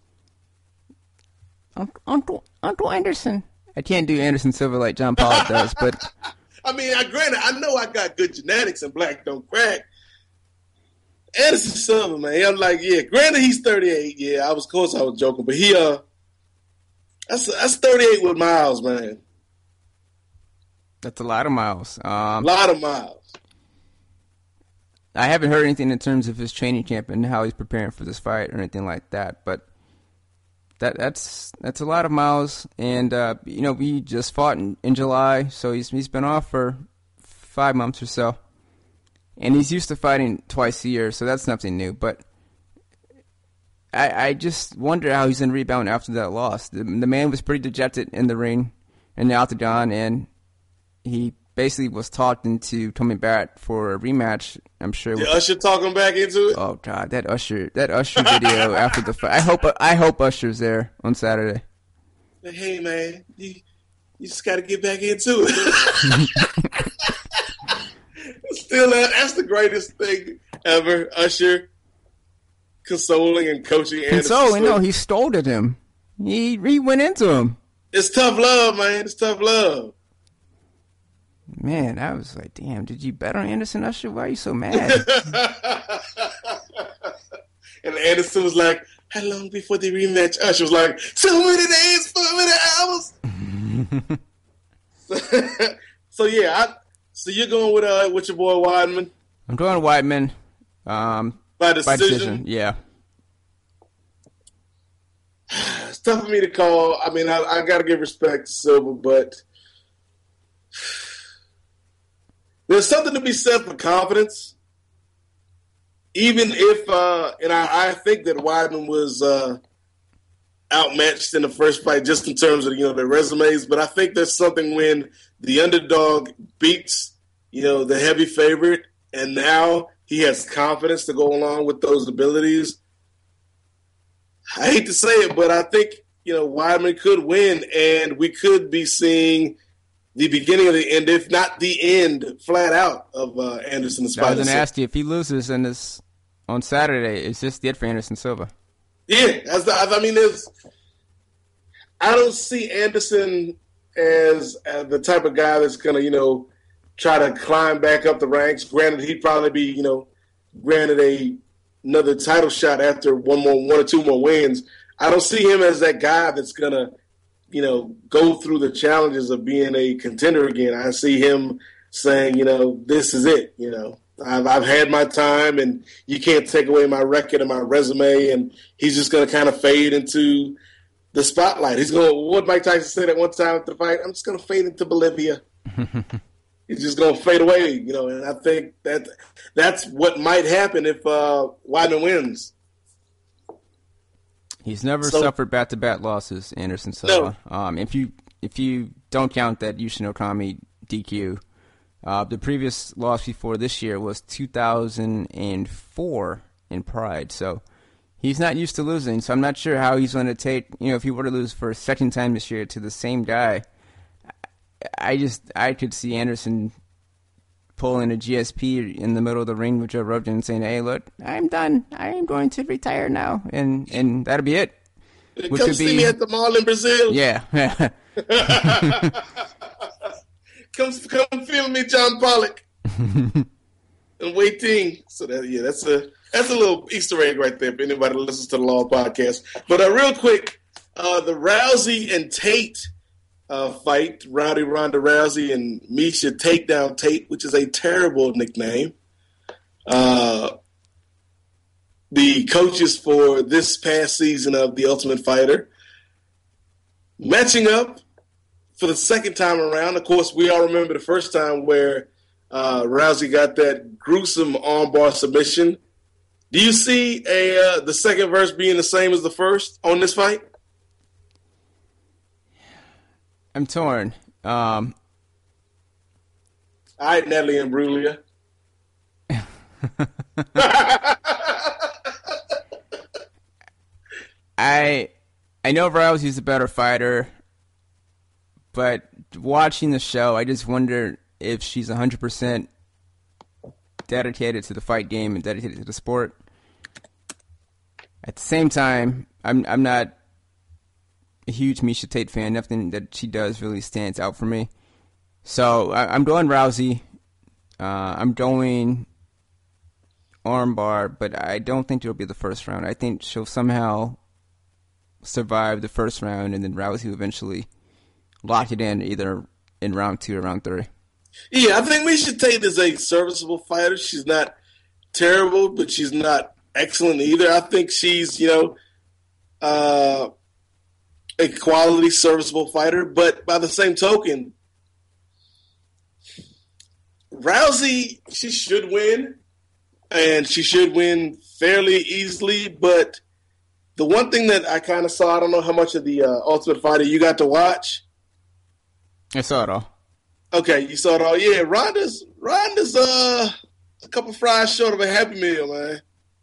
Speaker 5: Uncle Uncle Anderson. I can't do Anderson Silva like John Pollock does, but
Speaker 4: I mean, I granted, I know I got good genetics and black don't crack. Anderson Silva, man, I'm like, yeah. Granted, he's thirty-eight. Yeah, I was, of course, I was joking, but he, uh, that's that's thirty-eight with miles, man.
Speaker 5: That's a lot of miles. Um,
Speaker 4: a lot of miles.
Speaker 5: I haven't heard anything in terms of his training camp and how he's preparing for this fight or anything like that, but that that's that's a lot of miles. And uh, you know, we just fought in, in July, so he's he's been off for five months or so, and he's used to fighting twice a year, so that's nothing new. But I I just wonder how he's going to rebound after that loss. The, the man was pretty dejected in the ring, in the octagon, and he basically was talked into coming back for a rematch. I'm sure.
Speaker 4: Did Usher talking back into it?
Speaker 5: Oh God, that Usher, that Usher video after the fight. I hope, I hope Usher's there on Saturday.
Speaker 4: Hey man, you, you just got to get back into it. Still, that's the greatest thing ever. Usher consoling and coaching.
Speaker 5: Consoling? No, he stole at him. He he went into him.
Speaker 4: It's tough love, man. It's tough love.
Speaker 5: Man, I was like, damn, did you bet on Anderson Usher? Why are you so mad?
Speaker 4: And Anderson was like, how long before the rematch? Usher was like, so many days, four many hours. so, so, yeah, I, so you're going with uh, with your boy Weidman?
Speaker 5: I'm going Weidman. Um,
Speaker 4: by, decision?
Speaker 5: by decision? Yeah.
Speaker 4: It's tough for me to call. I mean, I, I got to give respect to Silva, but there's something to be said for confidence. Even if, uh, and I, I think that Weidman was uh, outmatched in the first fight just in terms of, you know, their resumes, but I think there's something when the underdog beats, you know, the heavy favorite, and now he has confidence to go along with those abilities. I hate to say it, but I think, you know, Weidman could win, and we could be seeing the beginning of the end, if not the end, flat out, of uh, Anderson the Spider.
Speaker 5: I was going to ask you, if he loses in this on Saturday, is this it for Anderson Silva?
Speaker 4: Yeah, that's the, I mean, there's, I don't see Anderson as, as the type of guy that's going to, you know, try to climb back up the ranks. Granted, he'd probably be, you know, granted a another title shot after one more, one or two more wins. I don't see him as that guy that's going to, you know, go through the challenges of being a contender again. I see him saying, you know, this is it. You know, I've, I've had my time, and you can't take away my record and my resume. And he's just going to kind of fade into the spotlight. He's going to, what Mike Tyson said at one time after the fight, I'm just going to fade into Bolivia. He's just going to fade away, you know, and I think that that's what might happen if uh, Weidman wins.
Speaker 5: He's never
Speaker 4: So-
Speaker 5: suffered back-to-back losses, Anderson Silva. Um, if you if you don't count that Yushin Okami D Q, uh, the previous loss before this year was two thousand four in Pride. So he's not used to losing. So I'm not sure how he's going to take, you know, if he were to lose for a second time this year to the same guy. I just I could see Anderson pulling a G S P in the middle of the ring with Joe Rogan and saying, "Hey, look, I'm done. I am going to retire now," and and that'll be it. Which
Speaker 4: Come
Speaker 5: would
Speaker 4: see
Speaker 5: be-
Speaker 4: me at the mall in Brazil.
Speaker 5: Yeah.
Speaker 4: Come, come feel me, John Pollock. And waiting. So that yeah, that's a that's a little Easter egg right there for anybody that listens to the Law Podcast. But uh, real quick, uh, the Rousey and Tate uh, fight, Rowdy Ronda Rousey and Misha Takedown Tate, which is a terrible nickname. Uh, the coaches for this past season of The Ultimate Fighter matching up for the second time around. Of course, we all remember the first time where uh, Rousey got that gruesome armbar submission. Do you see a uh, the second verse being the same as the first on this fight?
Speaker 5: I'm torn. Um,
Speaker 4: All right, Natalie Imbruglia.
Speaker 5: I I know Rousey's a better fighter, but watching the show, I just wonder if she's one hundred percent dedicated to the fight game and dedicated to the sport. At the same time, I'm I'm not a huge Miesha Tate fan. Nothing that she does really stands out for me. So I, I'm going Rousey. Uh, I'm going armbar, but I don't think it'll be the first round. I think she'll somehow survive the first round, and then Rousey will eventually lock it in either in round two or round three.
Speaker 4: Yeah, I think Miesha Tate is a serviceable fighter. She's not terrible, but she's not excellent either. I think she's, you know, uh, a quality, serviceable fighter. But by the same token, Rousey, she should win, and she should win fairly easily. But the one thing that I kind of saw, I don't know how much of the uh, Ultimate Fighter you got to watch.
Speaker 5: I saw it all.
Speaker 4: Okay, you saw it all. Yeah, Ronda's Ronda's uh, a couple fries short of a Happy Meal, man.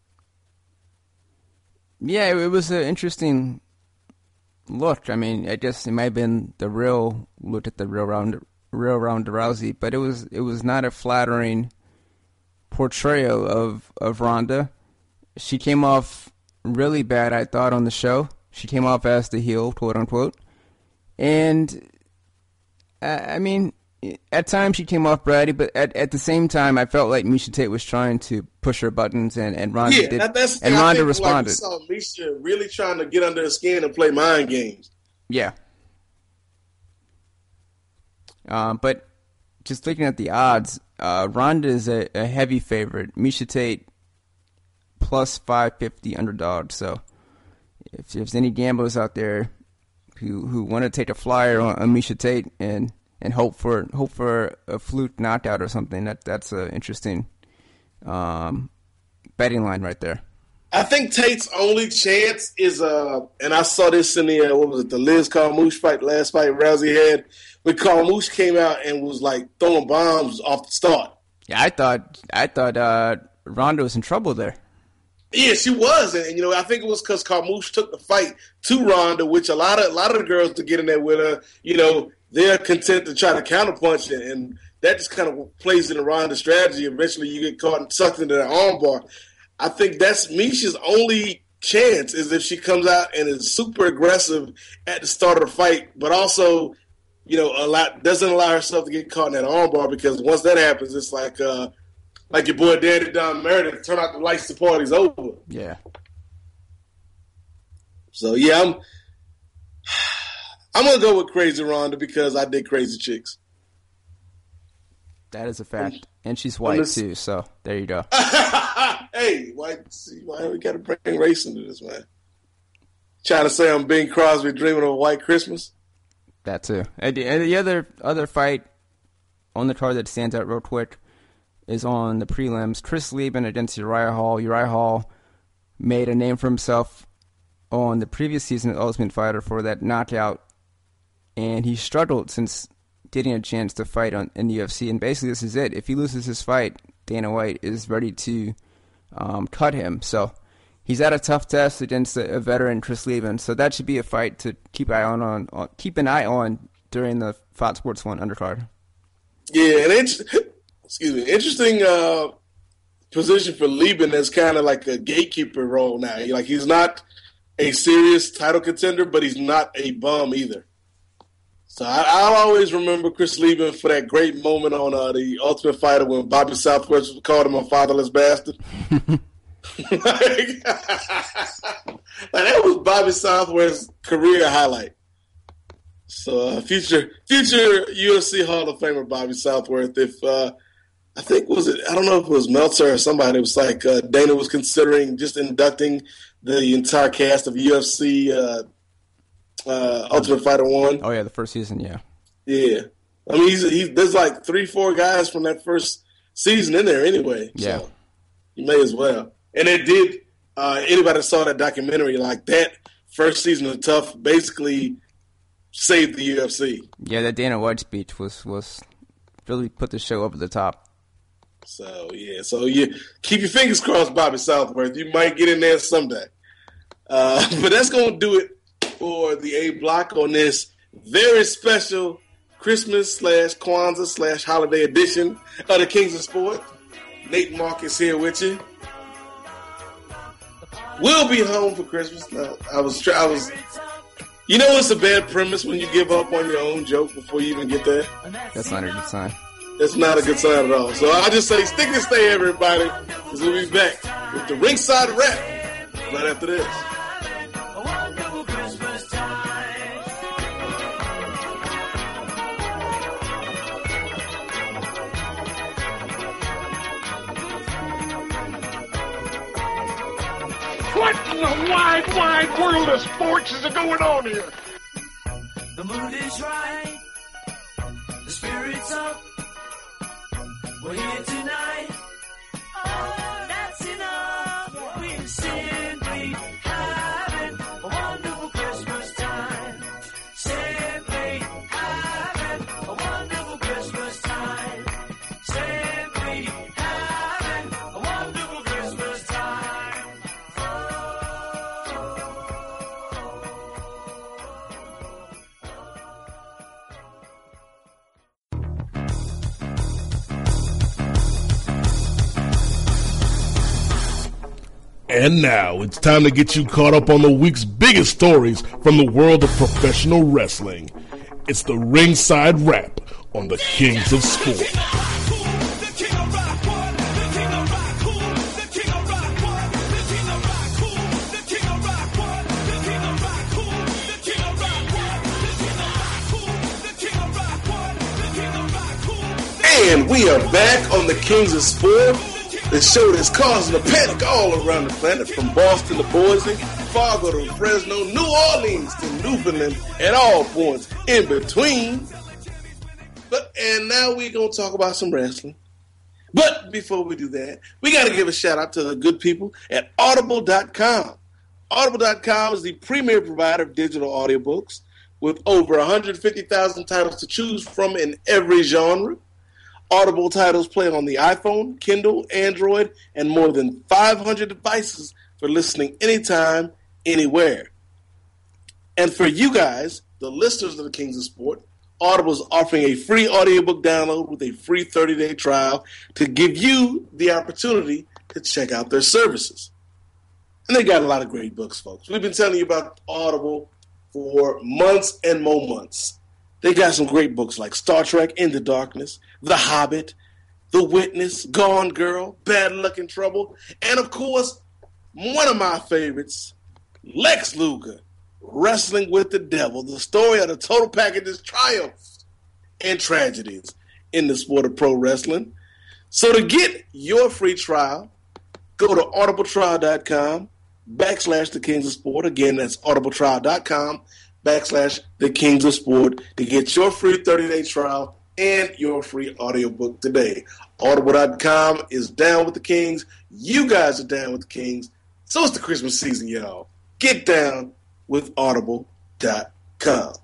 Speaker 5: Yeah, it, it was an interesting look. I mean, I guess it might have been the real look at the real round, real Ronda Rousey, but it was it was not a flattering portrayal of of Ronda. She came off really bad, I thought, on the show. She came off as the heel, quote unquote, and uh, I mean. At times she came off bratty, but at, at the same time, I felt like Miesha Tate was trying to push her buttons, and, and Ronda
Speaker 4: yeah,
Speaker 5: did,
Speaker 4: that, that's
Speaker 5: and
Speaker 4: I
Speaker 5: Ronda
Speaker 4: think,
Speaker 5: responded.
Speaker 4: Like, we saw Miesha really trying to get under her skin and play mind games.
Speaker 5: Yeah. Uh, but just looking at the odds, uh, Ronda is a, a heavy favorite. Miesha Tate plus five fifty underdog. So if there's any gamblers out there who who want to take a flyer on, on Miesha Tate and And hope for hope for a fluke knockout or something. That that's an interesting um, betting line right there.
Speaker 4: I think Tate's only chance is uh, and I saw this in the uh, what was it, the Liz Carmouche fight, last fight Rousey had, when Carmouche came out and was like throwing bombs off the start.
Speaker 5: Yeah, I thought I thought uh, Ronda was in trouble there.
Speaker 4: Yeah, she was, and, and you know I think it was because Carmouche took the fight to Ronda, which a lot of a lot of the girls to get in there with her, you know. They're content to try to counterpunch it, and that just kind of plays into Ronda's strategy. Eventually, you get caught and sucked into that armbar. I think that's Miesha's only chance is if she comes out and is super aggressive at the start of the fight, but also, you know, a lot doesn't allow herself to get caught in that armbar, because once that happens, it's like uh, like your boy Danny Don Meredith, turn out the lights, the party's over.
Speaker 5: Yeah.
Speaker 4: So yeah, I'm. I'm going to go with Crazy Ronda because I did Crazy Chicks.
Speaker 5: That is a fact. And she's white, this... too, so there you go.
Speaker 4: Hey, white, see, why we got to bring race into this, man? Trying to say I'm Bing Crosby dreaming of a white Christmas?
Speaker 5: That, too. And the, and the other other fight on the card that stands out real quick is on the prelims. Chris Lieben against Uriah Hall. Uriah Hall made a name for himself on the previous season of Ultimate Fighter for that knockout, and he struggled since getting a chance to fight on in the U F C. And basically, this is it. If he loses his fight, Dana White is ready to um, cut him. So he's had a tough test against a, a veteran, Chris Lieben. So that should be a fight to keep eye on, on, on keep an eye on during the Fox Sports One undercard.
Speaker 4: Yeah, and it's excuse me, interesting uh, position for Lieben as kind of like a gatekeeper role now. Like he's not a serious title contender, but he's not a bum either. So I, I'll always remember Chris Lieben for that great moment on uh, the Ultimate Fighter when Bobby Southwest called him a fatherless bastard. like, like, that was Bobby Southwest's career highlight. So uh, future future U F C Hall of Famer Bobby Southworth. If uh, I think was it, I don't know if it was Meltzer or somebody. It was like uh, Dana was considering just inducting the entire cast of U F C. Uh, Uh, Ultimate Fighter One.
Speaker 5: Oh yeah, the first season, yeah.
Speaker 4: Yeah. I mean, he's, he's there's like three, four guys from that first season in there anyway.
Speaker 5: Yeah.
Speaker 4: So you may as well. And it did, uh, anybody that saw that documentary, like that first season of Tough basically saved the U F C.
Speaker 5: Yeah, that Dana White speech was, was really put the show over the top.
Speaker 4: So, yeah. So, yeah, keep your fingers crossed, Bobby Southworth. You might get in there someday. Uh, but that's going to do it for the A block on this very special Christmas slash Kwanzaa slash holiday edition of the Kings of Sport. Nate Marcus here with you. We'll be home for Christmas. Now, I was, I was, you know, it's a bad premise when you give up on your own joke before you even get there.
Speaker 5: That's not a good sign.
Speaker 4: That's not a good sign at all. So I just say, stick and stay, everybody, because we'll be back with the ringside rap right after this.
Speaker 1: What in the wide, wide world of sports is going on here?
Speaker 6: The mood is right. The spirit's up. We're here tonight. Oh, that's enough. We're simply having a wonderful Christmas time. Simply having a wonderful Christmas time. Simply having a wonderful Christmas time.
Speaker 7: And now it's time to get you caught up on the week's biggest stories from the world of professional wrestling. It's the Ringside Wrap on the Kings of Sport.
Speaker 4: And we are back on the Kings of Sport, the show that's causing a panic all around the planet, from Boston to Boise, Fargo to Fresno, New Orleans to Newfoundland, and all points in between. But and now we're gonna talk about some wrestling. But before we do that, we got to give a shout out to the good people at Audible dot com. Audible dot com is the premier provider of digital audiobooks with over one hundred fifty thousand titles to choose from in every genre. Audible titles play on the iPhone, Kindle, Android, and more than five hundred devices for listening anytime, anywhere. And for you guys, the listeners of the Kings of Sport, Audible is offering a free audiobook download with a free thirty-day trial to give you the opportunity to check out their services. And they got a lot of great books, folks. We've been telling you about Audible for months and more months. They got some great books like Star Trek Into Darkness, The Hobbit, The Witness, Gone Girl, Bad Luck and Trouble, and of course, one of my favorites, Lex Luger, Wrestling with the Devil, the story of the total package's triumphs and tragedies in the sport of pro wrestling. So to get your free trial, go to audibletrial.com backslash the Kings of Sport. Again, that's audibletrial.com backslash the Kings of Sport to get your free thirty-day trial and your free audiobook today. Audible dot com is down with the Kings. You guys are down with the Kings. So it's the Christmas season, y'all. Get down with audible dot com.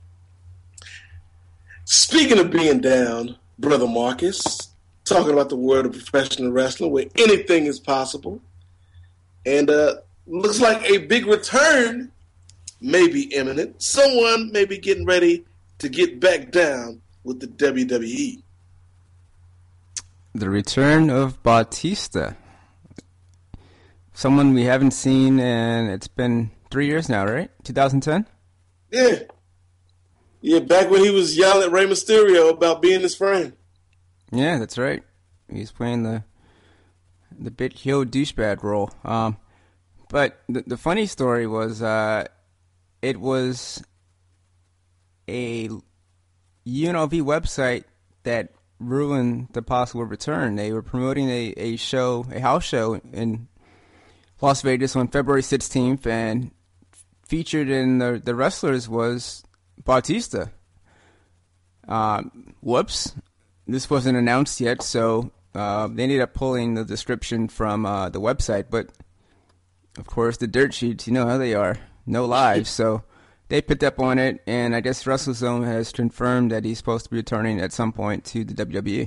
Speaker 4: Speaking of being down, Brother Marcus, talking about the world of professional wrestling where anything is possible. And uh, looks like a big return may be imminent. Someone may be getting ready to get back down with the W W E.
Speaker 5: The return of Batista. Someone we haven't seen, and it's been three years now, right? twenty ten?
Speaker 4: Yeah. Yeah, back when he was yelling at Rey Mysterio about being his friend.
Speaker 5: Yeah, that's right. He's playing the the bit heel douchebag role. Um, but the, the funny story was... Uh, It was a U N L V website that ruined the possible return. They were promoting a, a show, a house show in Las Vegas on February sixteenth, and featured in the, the wrestlers was Batista. Um, whoops, this wasn't announced yet, so uh, they ended up pulling the description from uh, the website. But of course, the dirt sheets, you know how they are, no lives. So they picked up on it, and I guess WrestleZone has confirmed that he's supposed to be returning at some point to the W W E.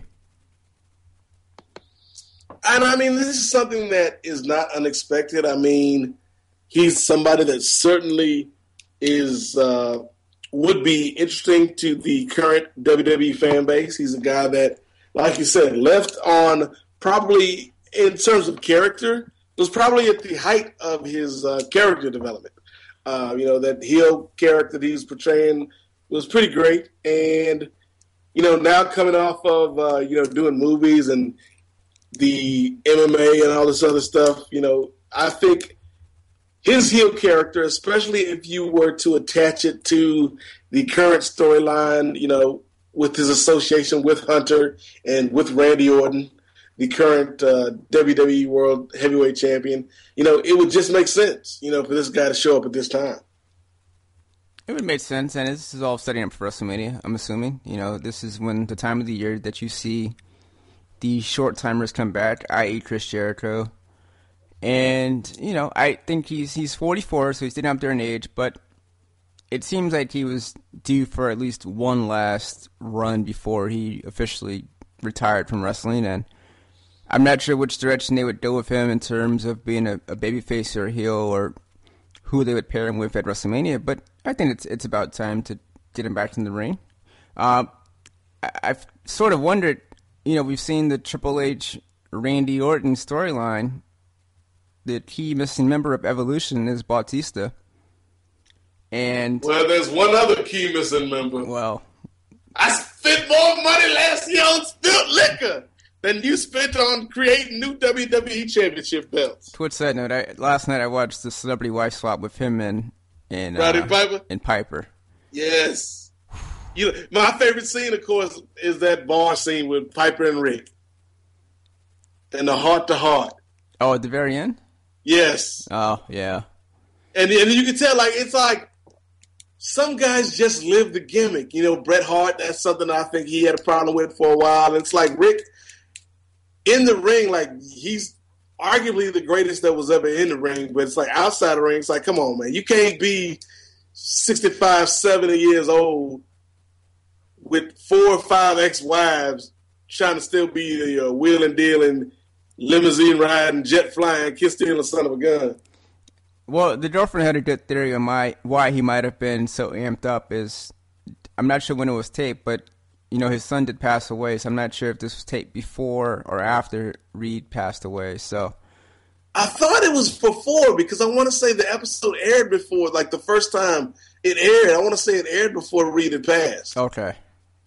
Speaker 4: And I mean, this is something that is not unexpected. I mean, he's somebody that certainly is uh, would be interesting to the current W W E fan base. He's a guy that, like you said, left on probably in terms of character was probably at the height of his uh, character development. Uh, you know, that heel character that he was portraying was pretty great, and you know, now coming off of uh, you know doing movies and the M M A and all this other stuff, you know, I think his heel character, especially if you were to attach it to the current storyline, you know, with his association with Hunter and with Randy Orton, the current uh, W W E World Heavyweight Champion, you know, it would just make sense, you know, for this guy to show up at this time.
Speaker 5: It would make sense, and this is all setting up for WrestleMania, I'm assuming. You know, this is when the time of the year that you see the short-timers come back, that is. Chris Jericho. And, you know, I think he's he's forty-four, so he's getting up there in age, but it seems like he was due for at least one last run before he officially retired from wrestling, and I'm not sure which direction they would go with him in terms of being a, a babyface or a heel or who they would pair him with at WrestleMania, but I think it's it's about time to get him back in the ring. Uh, I, I've sort of wondered, you know, we've seen the Triple H Randy Orton storyline. The key missing member of Evolution is Bautista. And
Speaker 4: well, there's one other key missing member.
Speaker 5: Well,
Speaker 4: I spent more money last year on spilt liquor than you spent on creating new W W E Championship belts.
Speaker 5: Twitch side note, I, last night I watched the Celebrity Wife Swap with him and and,
Speaker 4: Roddy
Speaker 5: uh,
Speaker 4: Piper?
Speaker 5: and Piper.
Speaker 4: Yes. You know, my favorite scene, of course, is that bar scene with Piper and Rick. And the heart-to-heart.
Speaker 5: Oh, at the very end?
Speaker 4: Yes.
Speaker 5: Oh, yeah.
Speaker 4: And, and you can tell, like, it's like some guys just live the gimmick. You know, Bret Hart, that's something I think he had a problem with for a while. And it's like Rick, in the ring, like, he's arguably the greatest that was ever in the ring. But it's like outside the ring, it's like, come on, man. You can't be sixty-five, seventy years old with four or five ex-wives trying to still be the uh, wheeling, dealing, limousine riding, jet flying, kiss stealing son of a gun.
Speaker 5: Well, the girlfriend had a good theory on my, why he might have been so amped up is, I'm not sure when it was taped, but, you know, his son did pass away, so I'm not sure if this was taped before or after Reed passed away, so.
Speaker 4: I thought it was before because I want to say the episode aired before, like the first time it aired. I want to say it aired before Reed had passed.
Speaker 5: Okay.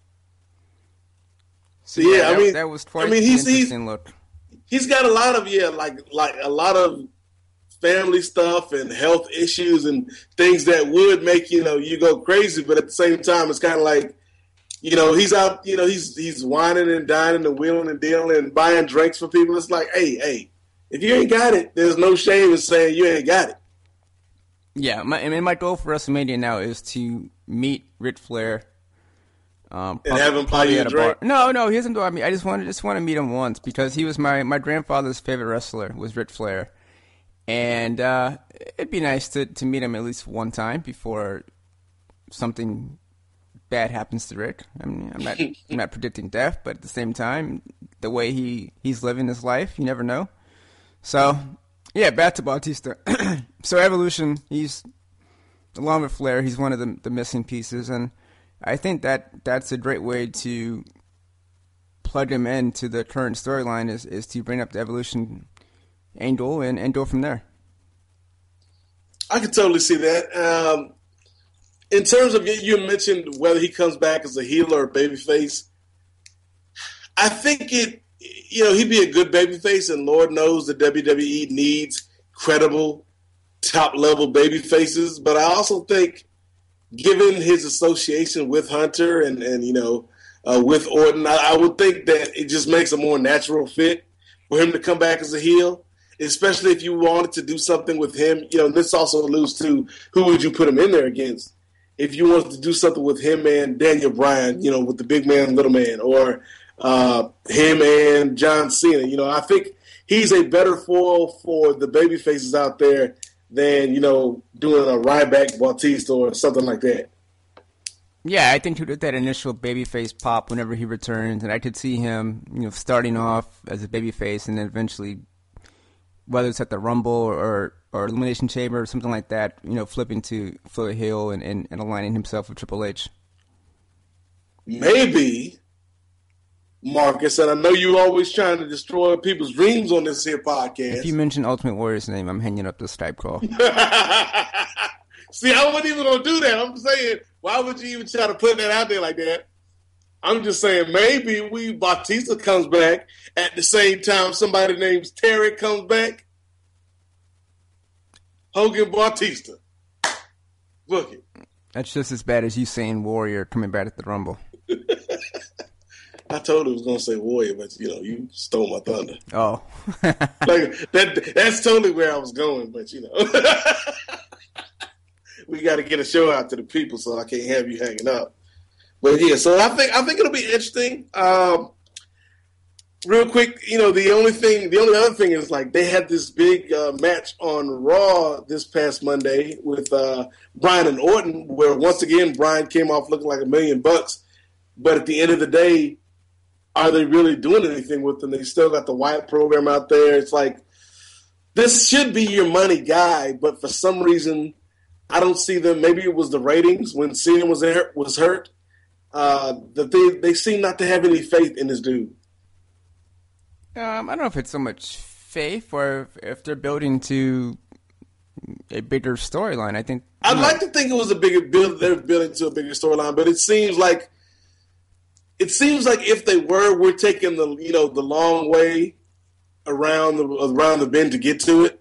Speaker 4: So yeah,
Speaker 5: that,
Speaker 4: I mean,
Speaker 5: that was quite
Speaker 4: I mean, he's,
Speaker 5: an interesting
Speaker 4: he's,
Speaker 5: look.
Speaker 4: He's got a lot of yeah, like like a lot of family stuff and health issues and things that would make you know you go crazy, but at the same time, it's kind of like you know he's out, you know he's he's whining and dining and wheeling and dealing and buying drinks for people. It's like, hey, hey, if you ain't got it, there's no shame in saying you ain't got it.
Speaker 5: Yeah, my, I mean, my goal for WrestleMania now is to meet Ric Flair. Um,
Speaker 4: and have him buy you a drink?
Speaker 5: Bar. No, no, he doesn't buy me. I just want to just want to meet him once because he was my, my grandfather's favorite wrestler was Ric Flair, and uh, it'd be nice to, to meet him at least one time before something bad happens to Rick. I mean, I'm not I'm not predicting death, but at the same time, the way he, he's living his life, you never know. So, yeah, back to Bautista. So Evolution, he's along with Flair, he's one of the the missing pieces, and I think that that's a great way to plug him into the current storyline is, is to bring up the Evolution angle and, and go from there.
Speaker 4: I can totally see that. Um, in terms of, you mentioned whether he comes back as a heel or a babyface, I think it, you know, he'd be a good babyface, and Lord knows the W W E needs credible, top-level babyfaces, but I also think given his association with Hunter and, and you know, uh, with Orton, I, I would think that it just makes a more natural fit for him to come back as a heel, especially if you wanted to do something with him. You know, this also alludes to who would you put him in there against. if you wanted to do something with him and Daniel Bryan, you know, with the big man, little man, or uh, him and John Cena. You know, I think he's a better foil for the baby faces out there than, you know, doing a Ryback Bautista or something like that.
Speaker 5: Yeah, I think he did that initial babyface pop whenever he returns, and I could see him, you know, starting off as a babyface and then eventually, whether it's at the Rumble or or Elimination Chamber or something like that, you know, flipping to full heel and, and, and aligning himself with Triple H.
Speaker 4: Maybe, Marcus, and I know you're always trying to destroy people's dreams on this here podcast.
Speaker 5: If you mention Ultimate Warrior's name, I'm hanging up the Skype call.
Speaker 4: See, I wasn't even going to do that. I'm saying, why would you even try to put that out there like that? I'm just saying, maybe we Batista comes back at the same time somebody named Terry comes back. Hogan Batista. Book it.
Speaker 5: That's just as bad as you saying Warrior coming back at the Rumble.
Speaker 4: I told him I was going to say Warrior, but, you know, you stole my thunder.
Speaker 5: Oh.
Speaker 4: like that. That's totally where I was going, but, you know. We got to get a show out to the people, so I can't have you hanging up. But yeah, so I think I think it'll be interesting. Um, real quick, you know, the only thing, the only other thing is like they had this big uh, match on Raw this past Monday with uh, Bryan and Orton, where once again Bryan came off looking like a million bucks. But at the end of the day, are they really doing anything with them? They still got the Wyatt program out there. It's like this should be your money guy, but for some reason, I don't see them. Maybe it was the ratings when Cena was there, was hurt. Uh, that they they seem not to have any faith in this dude.
Speaker 5: Um, I don't know if it's so much faith or if, if they're building to a bigger storyline. I think
Speaker 4: I'd
Speaker 5: know.
Speaker 4: like to think it was a bigger build. They're building to a bigger storyline, but it seems like it seems like if they were, we're taking the you know the long way around the around the bend to get to it.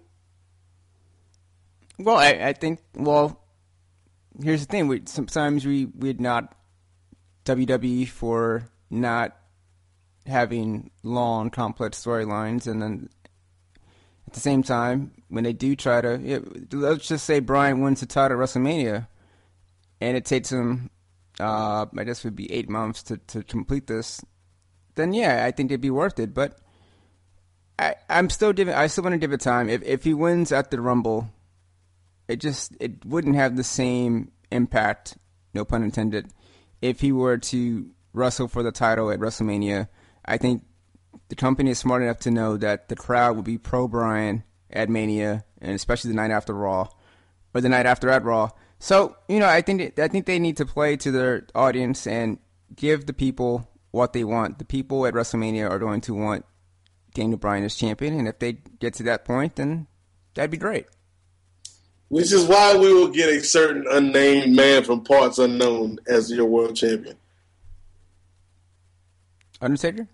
Speaker 5: Well, I, I think, well, here's the thing. We, sometimes we, we'd not W W E for not having long, complex storylines. And then at the same time, when they do try to, yeah, let's just say Bryan wins the title at WrestleMania, and it takes him, uh, I guess it would be eight months to, to complete this, then yeah, I think it'd be worth it. But I, I'm still giving, I still want to give it time. If, if he wins at the Rumble, It just it wouldn't have the same impact, no pun intended, if he were to wrestle for the title at WrestleMania. I think the company is smart enough to know that the crowd would be pro Bryan at Mania, and especially the night after Raw, or the night after at Raw. So you know, I think I think they need to play to their audience and give the people what they want. The people at WrestleMania are going to want Daniel Bryan as champion, and if they get to that point, then that'd be great.
Speaker 4: Which is why we will get a certain unnamed man from parts unknown as your world champion.
Speaker 5: Undertaker?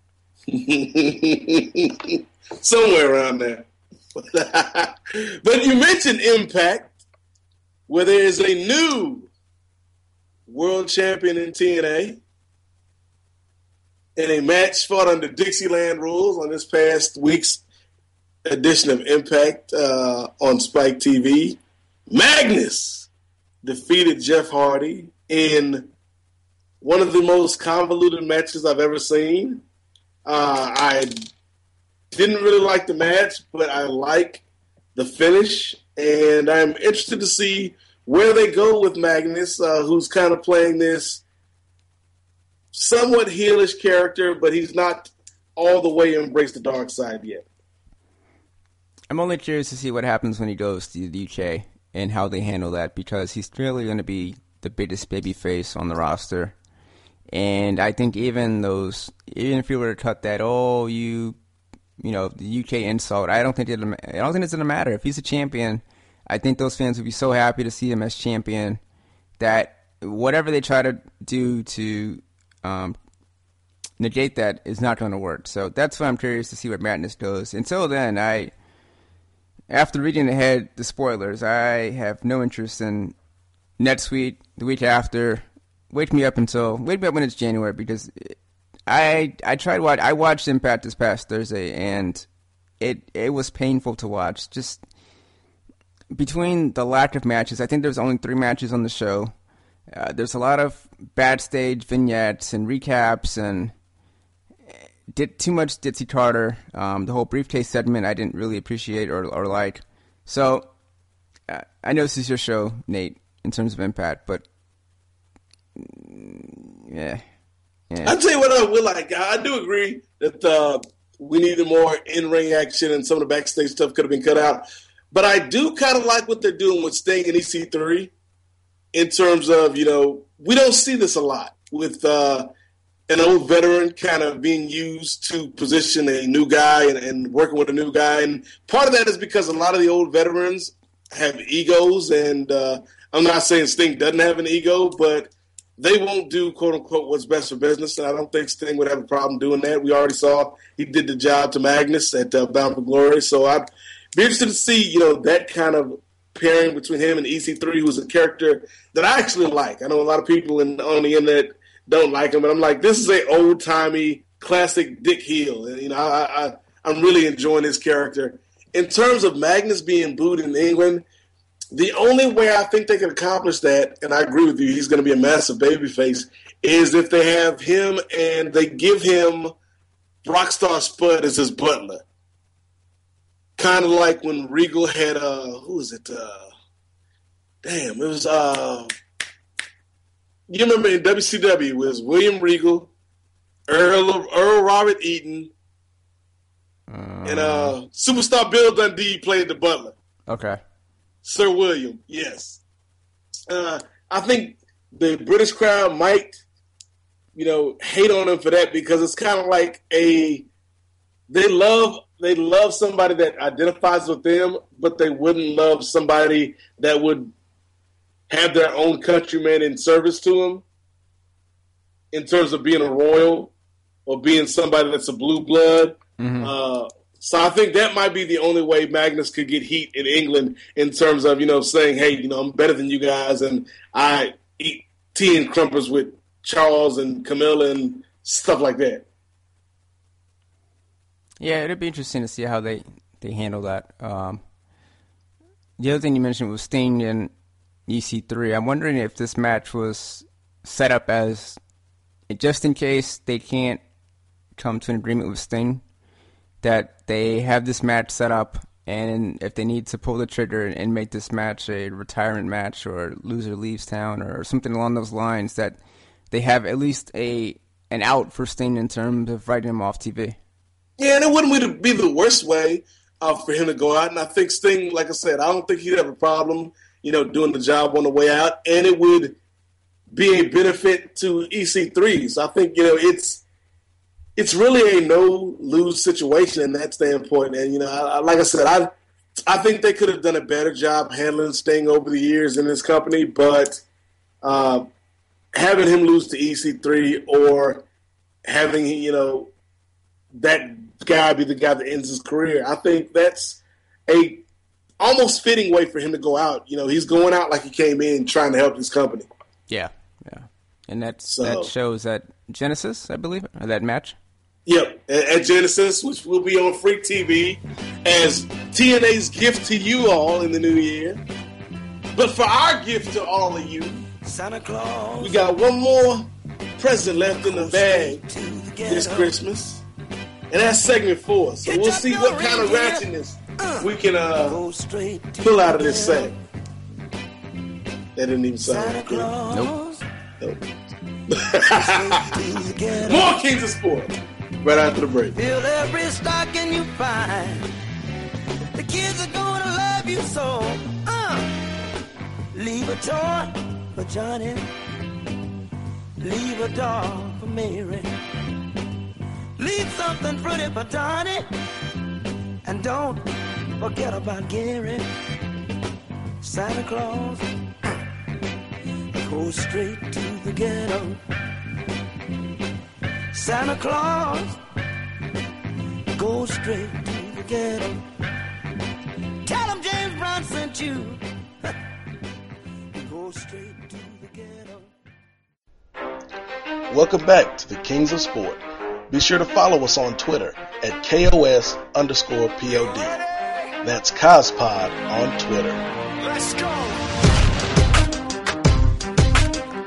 Speaker 4: Somewhere around there. But you mentioned Impact, where there is a new world champion in T N A in a match fought under Dixieland rules on this past week's edition of Impact uh, on Spike T V. Magnus defeated Jeff Hardy in one of the most convoluted matches I've ever seen. Uh, I didn't really like the match, but I like the finish, and I'm interested to see where they go with Magnus, uh, who's kind of playing this somewhat heelish character, but he's not all the way embraced the dark side yet.
Speaker 5: I'm only curious to see what happens when he goes to the U K and how they handle that, because he's really going to be the biggest babyface on the roster. And I think even those, even if you were to cut that, oh, you, you know, the U K insult, I don't think it, I don't think it's going to matter. If he's a champion, I think those fans would be so happy to see him as champion that whatever they try to do to um, negate that is not going to work. So that's why I'm curious to see what Madness does. Until then, I. After reading ahead the spoilers, I have no interest in NetSuite the week after. Wake me up until wake me up when it's January, because I I tried watch I watched Impact this past Thursday, and it it was painful to watch. Just between the lack of matches, I think there was only three matches on the show. Uh, there's a lot of bad stage vignettes and recaps and did too much Ditsy Carter. Um, the whole briefcase segment I didn't really appreciate or, or like. So uh, I know this is your show, Nate, in terms of Impact, but yeah. yeah.
Speaker 4: I'll tell you what I will like. I do agree that uh, we needed more in-ring action and some of the backstage stuff could have been cut out. But I do kind of like what they're doing with Sting and E C three in terms of, you know, we don't see this a lot with uh, an old veteran kind of being used to position a new guy and, and working with a new guy. And part of that is because a lot of the old veterans have egos, and uh, I'm not saying Sting doesn't have an ego, but they won't do, quote-unquote, what's best for business, and I don't think Sting would have a problem doing that. We already saw he did the job to Magnus at uh, Bound for Glory, so I'd be interested to see, you know, that kind of pairing between him and E C three, who's a character that I actually like. I know a lot of people in, on the internet don't like him, but I'm like, this is a old-timey, classic Dick heel, and, you know, I, I, I'm really enjoying his character. In terms of Magnus being booed in England, the only way I think they can accomplish that, and I agree with you, he's going to be a massive babyface, is if they have him and they give him Rockstar Spud as his butler. Kind of like when Regal had, uh, who was it? Uh, damn, it was, uh, you remember in W C W, it was William Regal, Earl, Earl Robert Eaton, uh, and uh, Superstar Bill Dundee played the butler.
Speaker 5: Okay.
Speaker 4: Sir William, yes. Uh, I think the British crowd might, you know, hate on him for that because it's kind of like a they love they love somebody that identifies with them, but they wouldn't love somebody that would have their own countrymen in service to them in terms of being a royal or being somebody that's a blue blood. Mm-hmm. Uh, So I think that might be the only way Magnus could get heat in England in terms of, you know, saying, hey, you know, I'm better than you guys, and I eat tea and crumpets with Charles and Camilla and stuff like that.
Speaker 5: Yeah, it'd be interesting to see how they, they handle that. Um, the other thing you mentioned was Sting and E C three. I'm wondering if this match was set up as, just in case they can't come to an agreement with Sting, that they have this match set up, and if they need to pull the trigger and make this match a retirement match or loser leaves town or something along those lines, that they have at least a an out for Sting in terms of writing him off T V.
Speaker 4: Yeah, and it wouldn't be the worst way uh, for him to go out. And I think Sting, like I said, I don't think he'd have a problem, you know, doing the job on the way out, and it would be a benefit to E C three. So I think, you know, it's It's really a no-lose situation in that standpoint. And, you know, I, like I said, I I think they could have done a better job handling Sting over the years in this company, but uh, having him lose to E C three or having, you know, that guy be the guy that ends his career, I think that's a almost fitting way for him to go out. You know, he's going out like he came in trying to help his company.
Speaker 5: Yeah, yeah. And that's,
Speaker 4: so,
Speaker 5: that shows at Genesis, I believe, or that match?
Speaker 4: Yep, at Genesis, which will be on Freak T V as T N A's gift to you all in the new year. But for our gift to all of you,
Speaker 6: Santa Claus,
Speaker 4: we got one more present left in the bag this Christmas. And that's segment four. So we'll see what kind of ratchetness we can uh, pull out of this set. That didn't even sound good.
Speaker 5: Nope.
Speaker 4: Nope. More Kings of Sport. Right after the break.
Speaker 6: Fill every stocking you find. The kids are gonna love you so. Uh, leave a toy for Johnny. Leave a doll for Mary. Leave something pretty for Donnie. And don't forget about Gary. Santa Claus goes straight to the ghetto. Santa Claus goes straight to the ghetto. Tell him James Brown sent you. Go straight to the ghetto.
Speaker 4: Welcome back to the Kings of Sport. Be sure to follow us on Twitter at K O S underscore P O D. That's Cospod on Twitter.
Speaker 6: Let's go.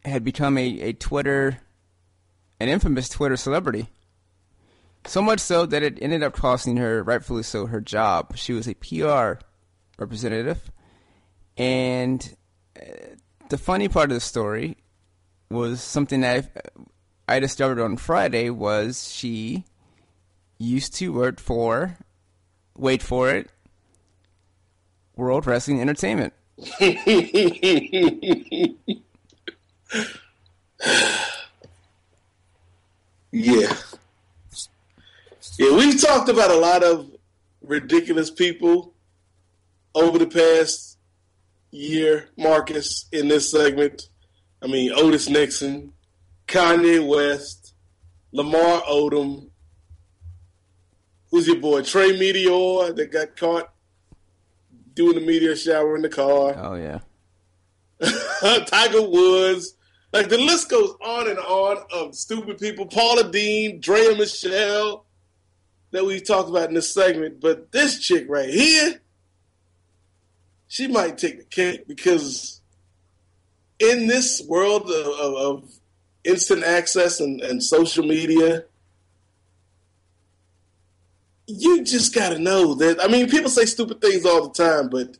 Speaker 5: had become a, a Twitter, an infamous Twitter celebrity. So much so that it ended up costing her, rightfully so, her job. She was a P R representative. And uh, the funny part of the story was something that I, I discovered on Friday was she used to work for, wait for it, World Wrestling Entertainment.
Speaker 4: Yeah. Yeah, we've talked about a lot of ridiculous people over the past year, Marcus, in this segment. I mean, Otis Nixon, Kanye West, Lamar Odom, who's your boy, Trey Meteor, that got caught doing the meteor shower in the car.
Speaker 5: Oh, yeah.
Speaker 4: Tiger Woods. Like, the list goes on and on of stupid people. Paula Dean, Drea Michelle, that we talked about in this segment. But this chick right here, she might take the cake because in this world of, of, of instant access and, and social media, you just got to know that. I mean, people say stupid things all the time, but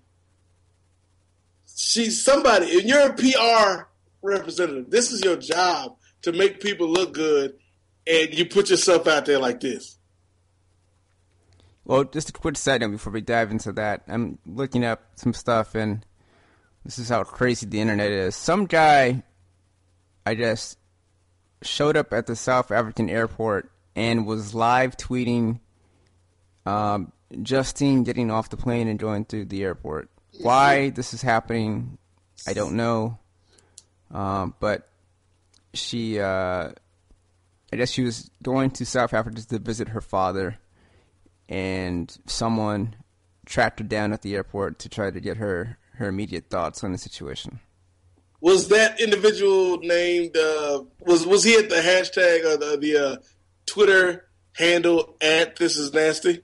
Speaker 4: she's somebody, and you're a P R representative. This is your job to make people look good, and you put yourself out there like this.
Speaker 5: Well, just a quick side note before we dive into that. I'm looking up some stuff, and this is how crazy the internet is. Some guy, I guess, showed up at the South African airport and was live tweeting um, Justine getting off the plane and going through the airport. Why this is happening, I don't know. Um, but she, uh, I guess she was going to South Africa to visit her father, and someone tracked her down at the airport to try to get her, her immediate thoughts on the situation.
Speaker 4: Was that individual named, uh, was was he at the hashtag or the, the uh, Twitter handle at This Is Nasty?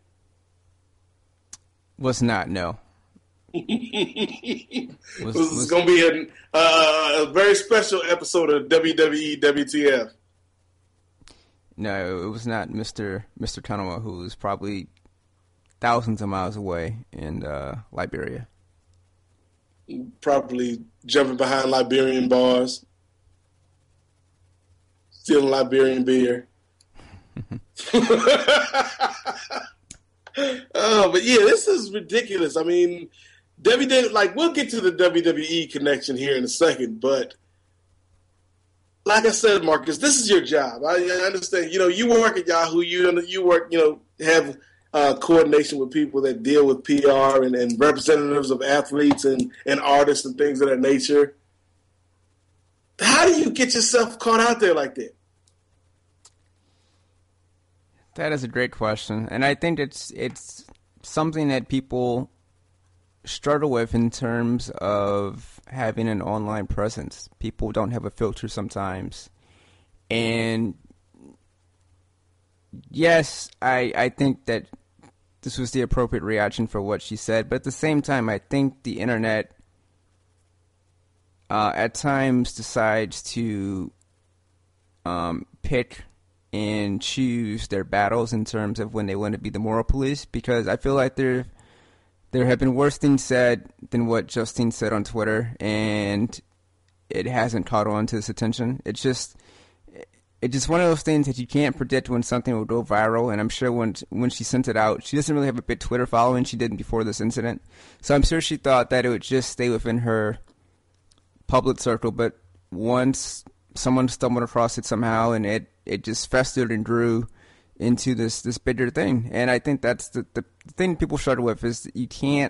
Speaker 5: Was not, no.
Speaker 4: was, this was, is going to be a, uh, a very special episode of W W E W T F.
Speaker 5: No, it was not Mister Mister Tanoa, who was probably thousands of miles away in uh, Liberia.
Speaker 4: Probably jumping behind Liberian bars, stealing Liberian beer. Oh, but yeah, this is ridiculous. I mean, W W E, like, we'll get to the W W E connection here in a second, but like I said, Marcus, this is your job. I, I understand. You know, you work at Yahoo. You you work. You know, have uh, coordination with people that deal with P R and, and representatives of athletes and, and artists and things of that nature. How do you get yourself caught out there like that?
Speaker 5: That is a great question, and I think it's it's something that people struggle with in terms of having an online presence. People don't have a filter sometimes, and yes, I I think that this was the appropriate reaction for what she said, but at the same time, I think the internet uh, at times decides to um, pick and choose their battles in terms of when they want to be the moral police, because I feel like there there have been worse things said than what Justine said on Twitter, and it hasn't caught on to this attention. It's just it's just one of those things that you can't predict when something will go viral, and I'm sure when when she sent it out, she doesn't really have a big Twitter following. She didn't before this incident, so I'm sure she thought that it would just stay within her public circle, but once someone stumbled across it somehow, and it it just festered and grew into this, this bigger thing. And I think that's the, the thing people struggle with is that you can't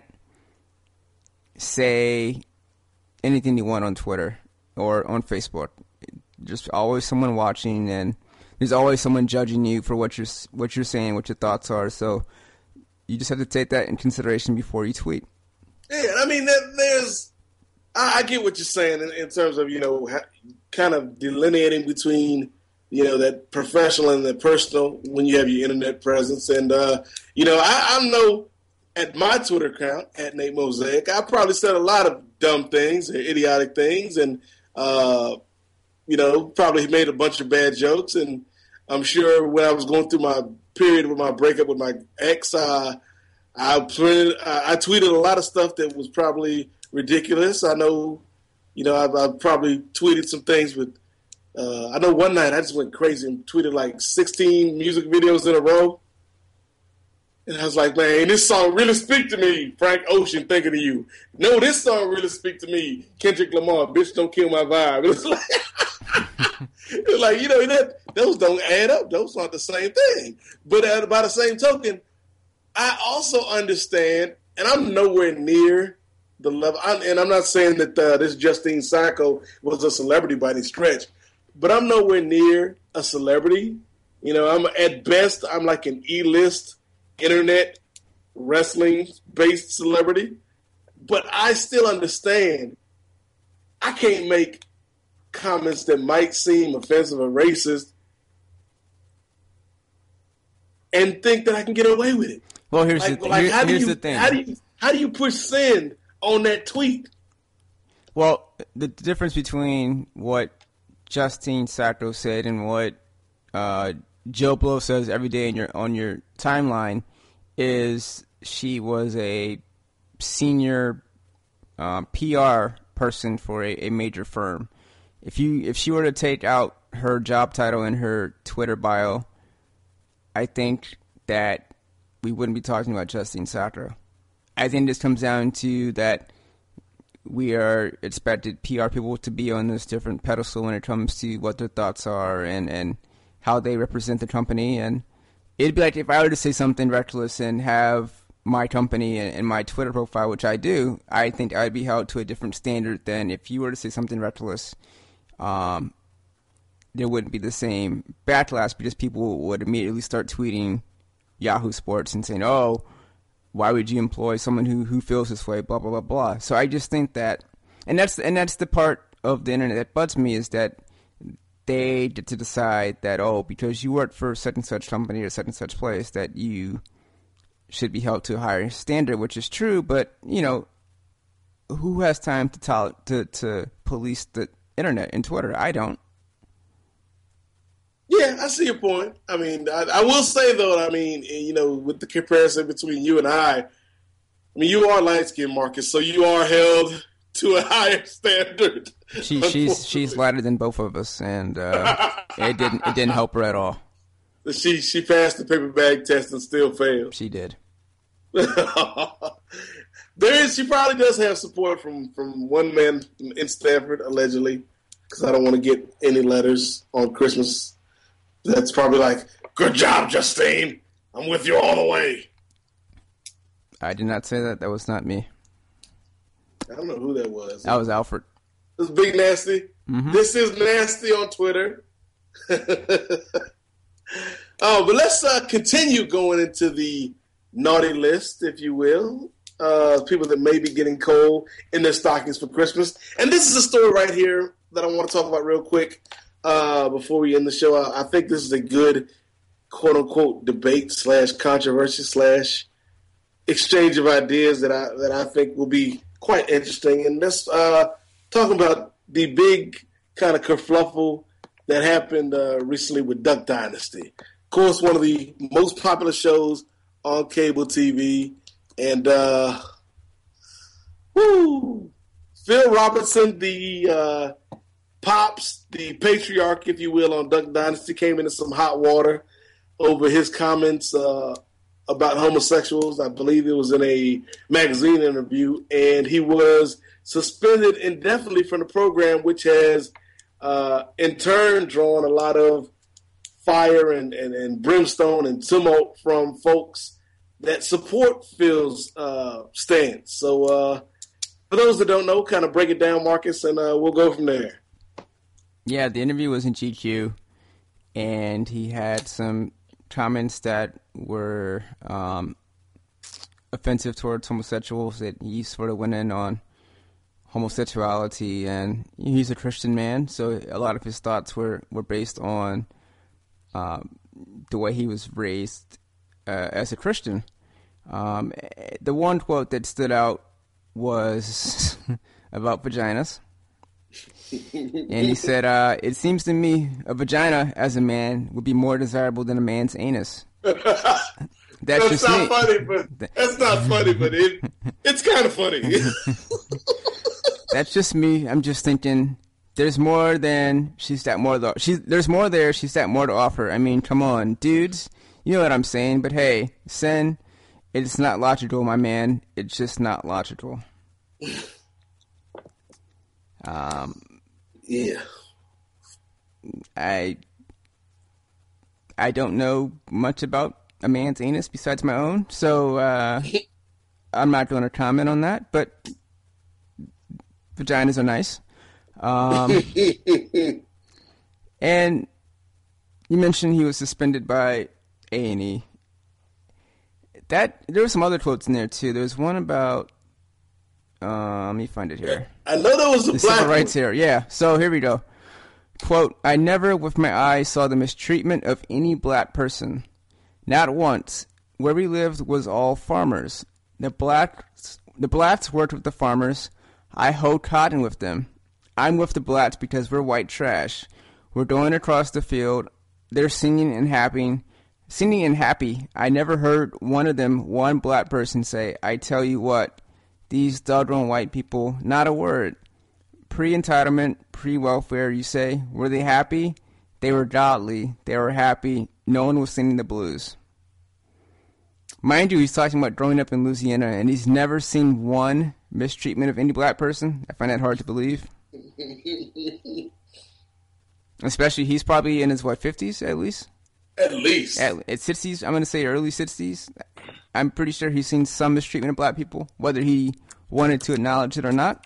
Speaker 5: say anything you want on Twitter or on Facebook. Just always someone watching, and there's always someone judging you for what you're what you're saying, what your thoughts are. So you just have to take that in consideration before you tweet.
Speaker 4: Yeah, I mean, there's I, I get what you're saying in, in terms of, you know, ha- kind of delineating between, you know, that professional and that personal when you have your internet presence. And, uh, you know, I, I know at my Twitter account, at Nate Mosaic, I probably said a lot of dumb things or idiotic things. And, uh, you know, probably made a bunch of bad jokes. And I'm sure when I was going through my period with my breakup with my ex, uh, I, printed, uh, I tweeted a lot of stuff that was probably ridiculous. I know, you know, I, I probably tweeted some things with, uh, I know one night I just went crazy and tweeted like sixteen music videos in a row. And I was like, man, this song really speak to me. Frank Ocean, thinking of you. No, this song really speak to me. Kendrick Lamar, bitch, don't kill my vibe. It was like, it was like you know, that, those don't add up. Those aren't the same thing. But uh, by the same token, I also understand, and I'm nowhere near the level. I'm, and I'm not saying that uh, this Justine Sacco was a celebrity by any stretch, but I'm nowhere near a celebrity. You know, I'm at best, I'm like an E-list internet wrestling-based celebrity. But I still understand I can't make comments that might seem offensive or racist and think that I can get away with it.
Speaker 5: Well, here's
Speaker 4: like,
Speaker 5: the,
Speaker 4: like,
Speaker 5: here,
Speaker 4: how do
Speaker 5: here's
Speaker 4: you,
Speaker 5: the thing.
Speaker 4: How do you how do you push send on that tweet?
Speaker 5: Well, the difference between what Justine Sacco said and what uh, Joe Blow says every day in your on your timeline is she was a senior um, P R person for a, a major firm. If you if she were to take out her job title in her Twitter bio, I think that we wouldn't be talking about Justine Sacco. I think this comes down to that we are expected P R people to be on this different pedestal when it comes to what their thoughts are and, and how they represent the company. And it'd be like if I were to say something reckless and have my company and, and my Twitter profile, which I do, I think I'd be held to a different standard than if you were to say something reckless. Um, there wouldn't be the same backlash because people would immediately start tweeting Yahoo Sports and saying, oh, why would you employ someone who, who feels this way, blah, blah, blah, blah. So I just think that, and that's and that's the part of the internet that bugs me is that they get to decide that, oh, because you work for such and such company or such and such place, that you should be held to a higher standard, which is true, but, you know, who has time to tol- to, to police the internet and Twitter? I don't.
Speaker 4: Yeah, I see your point. I mean, I, I will say, though, I mean, you know, with the comparison between you and I, I mean, you are light-skinned, Marcus, so you are held to a higher standard.
Speaker 5: She, she's she's lighter than both of us, and uh, it didn't it didn't help her at all.
Speaker 4: She she passed the paper bag test and still failed.
Speaker 5: She did.
Speaker 4: There is, she probably does have support from, from one man in Stanford, allegedly, because I don't want to get any letters on Christmas. That's probably like, good job, Justine. I'm with you all the way.
Speaker 5: I did not say that. That was not me.
Speaker 4: I don't know who that was.
Speaker 5: That was Alfred.
Speaker 4: This is Big Nasty.
Speaker 5: Mm-hmm.
Speaker 4: This is Nasty on Twitter. Oh, but let's uh, continue going into the naughty list, if you will. Uh, people that may be getting coal in their stockings for Christmas. And this is a story right here that I want to talk about real quick uh, before we end the show. I, I think this is a good, quote-unquote, debate slash controversy slash exchange of ideas that I that I think will be quite interesting. And let's uh, talk about the big kind of kerfluffle that happened uh, recently with Duck Dynasty. Of course, one of the most popular shows on cable T V. And, uh, woo, Phil Robertson, the uh, Pops, the patriarch, if you will, on Duck Dynasty, came into some hot water over his comments uh, about homosexuals. I believe it was in a magazine interview. And he was suspended indefinitely from the program, which has, uh, in turn, drawn a lot of fire and, and, and brimstone and tumult from folks that support Phil's uh, stance. So uh, for those that don't know, kind of break it down, Marcus, and uh, we'll go from there.
Speaker 5: Yeah, the interview was in G Q, and he had some comments that were um, offensive towards homosexuals, that he sort of went in on homosexuality, and he's a Christian man, so a lot of his thoughts were, were based on um, the way he was raised uh, as a Christian. Um, the one quote that stood out was about vaginas. And he said, uh, it seems to me a vagina as a man would be more desirable than a man's anus. That's,
Speaker 4: that's
Speaker 5: just
Speaker 4: not
Speaker 5: me.
Speaker 4: funny, but that's not funny, but it it's kind of funny.
Speaker 5: That's just me. I'm just thinking there's more than she's got more to, she's there's more there, she's got more to offer. I mean, come on, dudes. You know what I'm saying, but hey, Sen, it's not logical, my man. It's just not logical. Um
Speaker 4: Yeah.
Speaker 5: I I don't know much about a man's anus besides my own, so uh, I'm not going to comment on that, but vaginas are nice. Um, and you mentioned he was suspended by A and E. That there were some other quotes in there too. There was one about um, let me find it here.
Speaker 4: I know there was a
Speaker 5: the
Speaker 4: black
Speaker 5: civil rights
Speaker 4: one.
Speaker 5: here. Yeah. So here we go. Quote, I never with my eyes saw the mistreatment of any black person. Not once. Where we lived was all farmers. The blacks, the blacks worked with the farmers. I hoed cotton with them. I'm with the blacks because we're white trash. We're going across the field. They're singing and happy. Singing and happy. I never heard one of them, one black person say, I tell you what, these doggone white people, not a word. Pre-entitlement, pre-welfare, you say. Were they happy? They were godly. They were happy. No one was singing the blues. Mind you, he's talking about growing up in Louisiana, and he's never seen one mistreatment of any black person. I find that hard to believe. Especially, he's probably in his, what, fifties at least?
Speaker 4: At least.
Speaker 5: At, at sixties, I'm going to say early sixties. I'm pretty sure he's seen some mistreatment of black people, whether he wanted to acknowledge it or not.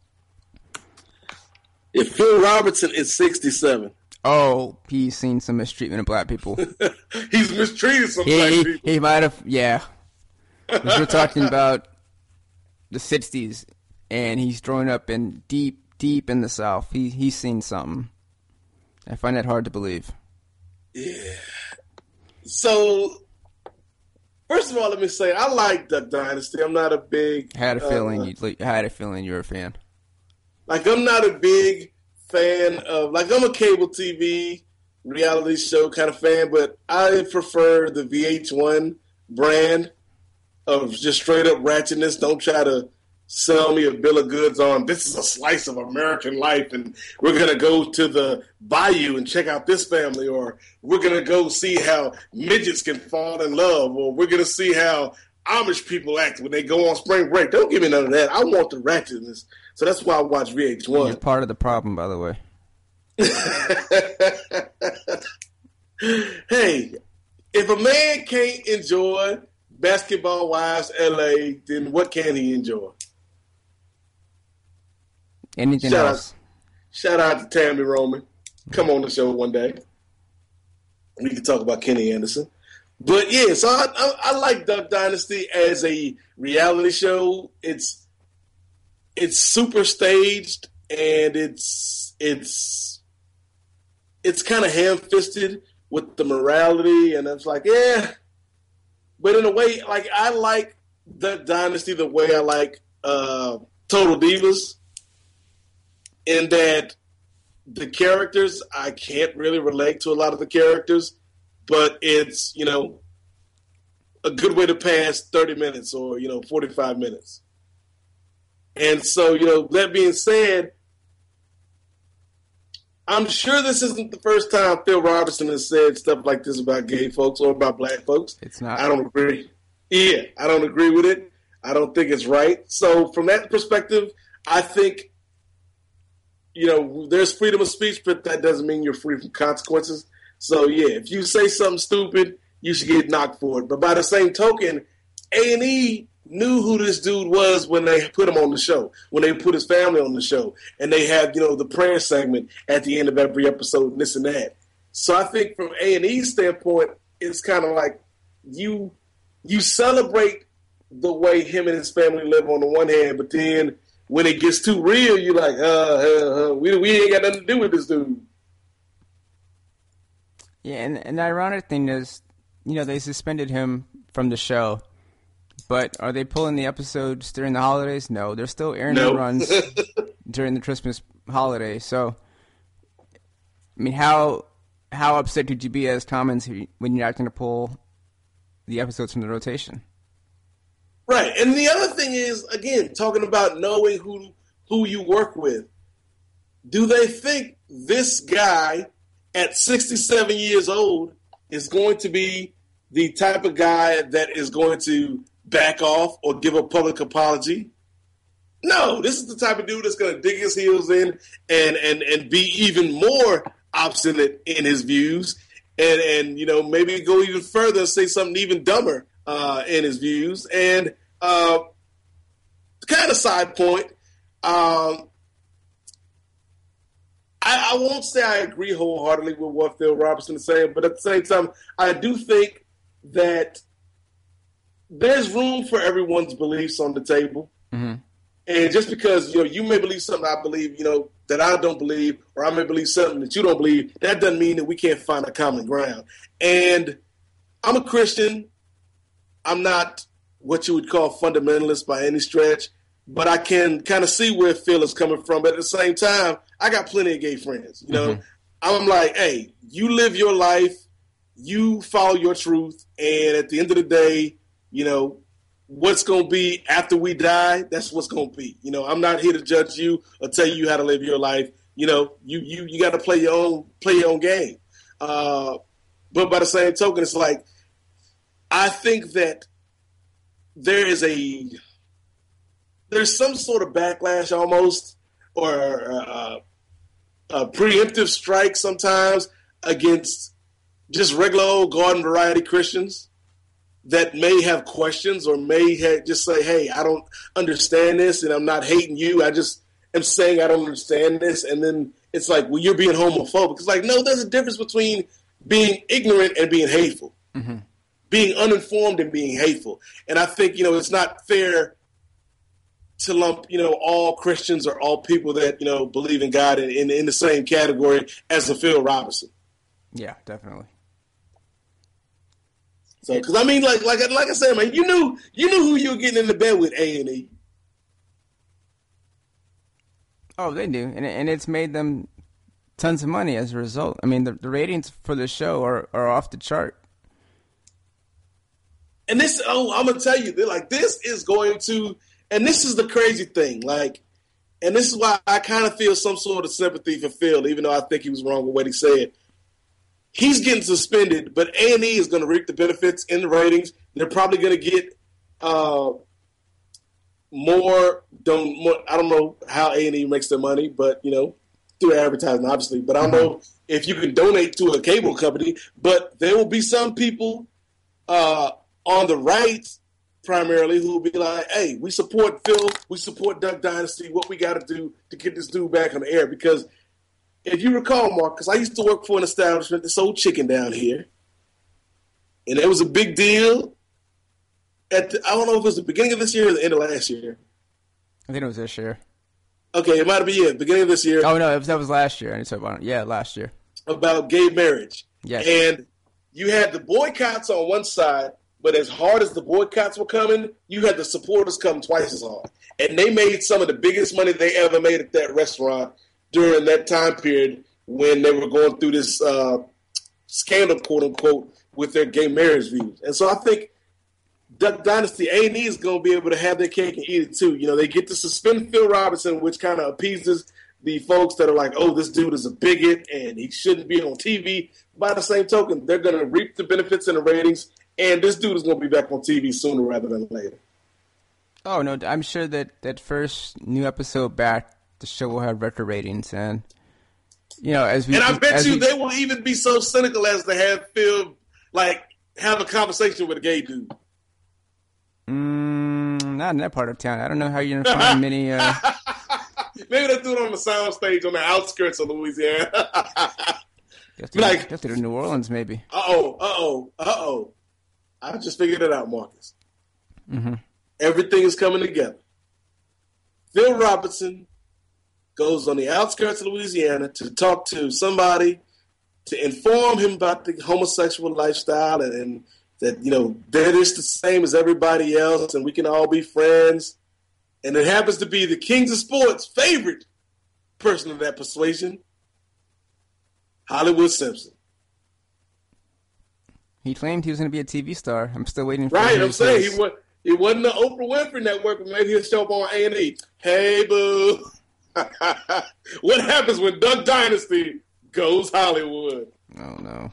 Speaker 4: If Phil Robertson is sixty-seven.
Speaker 5: Oh, he's seen some mistreatment of black people.
Speaker 4: He's mistreated some
Speaker 5: he,
Speaker 4: black
Speaker 5: he,
Speaker 4: people.
Speaker 5: He might have, yeah. We're talking about the sixties, and he's growing up in deep, deep in the South. He He's seen something. I find that hard to believe.
Speaker 4: Yeah. So, first of all, let me say, I like Duck Dynasty. I'm not a big...
Speaker 5: I had a feeling,
Speaker 4: uh,
Speaker 5: you, I had a feeling you were a fan.
Speaker 4: Like, I'm not a big fan of, like, I'm a cable T V reality show kind of fan, but I prefer the V H one brand of just straight up ratchetness. Don't try to sell me a bill of goods on this is a slice of American life and we're going to go to the bayou and check out this family, or we're going to go see how midgets can fall in love, or we're going to see how Amish people act when they go on spring break. Don't give me none of that. I want the ratchetness. So that's why I watch V H one.
Speaker 5: You're part of the problem, by the way.
Speaker 4: Hey, if a man can't enjoy Basketball Wives L A, then what can he enjoy?
Speaker 5: Anything
Speaker 4: shout
Speaker 5: else?
Speaker 4: Out, shout out to Tammy Roman. Come on the show one day. We can talk about Kenny Anderson. But yeah, so I, I, I like Duck Dynasty as a reality show. It's it's super staged and it's it's it's kind of ham-fisted with the morality, and it's like, yeah. But in a way, like I like Duck Dynasty the way I like uh, Total Divas, in that the characters, I can't really relate to a lot of the characters, but it's, you know, a good way to pass thirty minutes or, you know, forty-five minutes. And so, you know, that being said, I'm sure this isn't the first time Phil Robertson has said stuff like this about gay folks or about black folks.
Speaker 5: It's not.
Speaker 4: I don't agree. Yeah, I don't agree with it. I don't think it's right. So from that perspective, I think, you know, there's freedom of speech, but that doesn't mean you're free from consequences. So, yeah, if you say something stupid, you should get knocked for it. But by the same token, A and E knew who this dude was when they put him on the show, when they put his family on the show. And they have, you know, the prayer segment at the end of every episode, and this and that. So I think from A and E's standpoint, it's kind of like you you celebrate the way him and his family live on the one hand, but then when it gets too real, you're like, uh, uh, uh we, we ain't got nothing to do with this dude.
Speaker 5: Yeah, and, and the ironic thing is, you know, they suspended him from the show, but are they pulling the episodes during the holidays? No, they're still airing
Speaker 4: no.
Speaker 5: the runs. during the Christmas holiday. So, I mean, how how upset could you be as Commons when you're not going to pull the episodes from the rotation?
Speaker 4: Right, and the other thing is, again, talking about knowing who who you work with. Do they think this guy at sixty-seven years old is going to be the type of guy that is going to back off or give a public apology? No, this is the type of dude that's going to dig his heels in and, and, and be even more obstinate in his views and, and, you know, maybe go even further and say something even dumber uh, in his views. And uh, kind of side point, um, I, I won't say I agree wholeheartedly with what Phil Robertson is saying, but at the same time, I do think that there's room for everyone's beliefs on the table.
Speaker 5: Mm-hmm.
Speaker 4: And just because, you know, you may believe something I believe, you know, that I don't believe, or I may believe something that you don't believe, that doesn't mean that we can't find a common ground. And I'm a Christian. I'm not what you would call fundamentalist by any stretch, but I can kind of see where Phil is coming from. But at the same time, I got plenty of gay friends. You know, mm-hmm. I'm like, hey, you live your life, you follow your truth, and at the end of the day, you know, what's going to be after we die, that's what's going to be. You know, I'm not here to judge you or tell you how to live your life. You know, you you you got to play your own play your own game. Uh, but by the same token, it's like I think that there is a there's some sort of backlash almost or uh, a preemptive strike sometimes against just regular old garden variety Christians that may have questions or may have just say, hey, I don't understand this and I'm not hating you. I just am saying I don't understand this. And then it's like, well, you're being homophobic. It's like, no, there's a difference between being ignorant and being hateful,
Speaker 5: mm-hmm.
Speaker 4: being uninformed and being hateful. And I think, you know, it's not fair to lump, you know, all Christians or all people that, you know, believe in God in, in, in the same category as a Phil Robertson.
Speaker 5: Yeah, definitely.
Speaker 4: So, because I mean, like, like, like I said, man, you knew, you knew who you were getting into bed with, A and E.
Speaker 5: Oh, they do, and and it's made them tons of money as a result. I mean, the, the ratings for the show are, are off the chart.
Speaker 4: And this, oh, I'm gonna tell you, they're like, this is going to, and this is the crazy thing, like, and this is why I kind of feel some sort of sympathy for Phil, even though I think he was wrong with what he said. He's getting suspended, but A and E is going to reap the benefits in the ratings. They're probably going to get uh, more, don't, more. I don't know how A and E makes their money, but, you know, through advertising, obviously. But I don't know if you can donate to a cable company. But there will be some people uh, on the right, primarily, who will be like, hey, we support Phil. We support Duck Dynasty. What we got to do to get this dude back on the air. Because if you recall, Marcus, I used to work for an establishment that sold chicken down here. And it was a big deal. At the, I don't know if it was the beginning of this year or the end of last year.
Speaker 5: I think it was this year.
Speaker 4: Okay, it might have been, yeah, beginning of this year.
Speaker 5: Oh, no, it was, that was last year. I need to talk about it. Yeah, last year.
Speaker 4: About gay marriage.
Speaker 5: Yes.
Speaker 4: And you had the boycotts on one side, but as hard as the boycotts were coming, you had the supporters come twice as hard. And they made some of the biggest money they ever made at that restaurant during that time period when they were going through this uh, scandal, quote unquote, with their gay marriage views. And so I think Duck Dynasty, A and E is going to be able to have their cake and eat it too. You know, they get to suspend Phil Robertson, which kind of appeases the folks that are like, oh, this dude is a bigot and he shouldn't be on T V. By the same token, they're going to reap the benefits and the ratings, and this dude is going to be back on T V sooner rather than later.
Speaker 5: Oh, no, I'm sure that that first new episode back, the show will have record ratings, and you know, as we
Speaker 4: and I bet you
Speaker 5: we,
Speaker 4: they will even be so cynical as to have Phil like have a conversation with a gay dude.
Speaker 5: Mm, not in that part of town. I don't know how you're gonna find many. Uh...
Speaker 4: Maybe they do it on the sound stage on the outskirts of Louisiana.
Speaker 5: Just to, like, just to New Orleans, maybe.
Speaker 4: Uh oh, uh oh, uh oh. I just figured it out, Marcus.
Speaker 5: Mm-hmm.
Speaker 4: Everything is coming together. Phil Robertson goes on the outskirts of Louisiana to talk to somebody to inform him about the homosexual lifestyle and, and that, you know, they're just the same as everybody else and we can all be friends. And it happens to be the Kings of Sports' favorite person of that persuasion, Hollywood Simpson.
Speaker 5: He claimed he was going to be a T V star. I'm still waiting for
Speaker 4: Right,
Speaker 5: his,
Speaker 4: I'm saying
Speaker 5: his...
Speaker 4: he was. It wasn't the Oprah Winfrey Network, but maybe he'll show up on A and E. Hey, boo. What happens when Duck Dynasty goes Hollywood?
Speaker 5: Oh, no.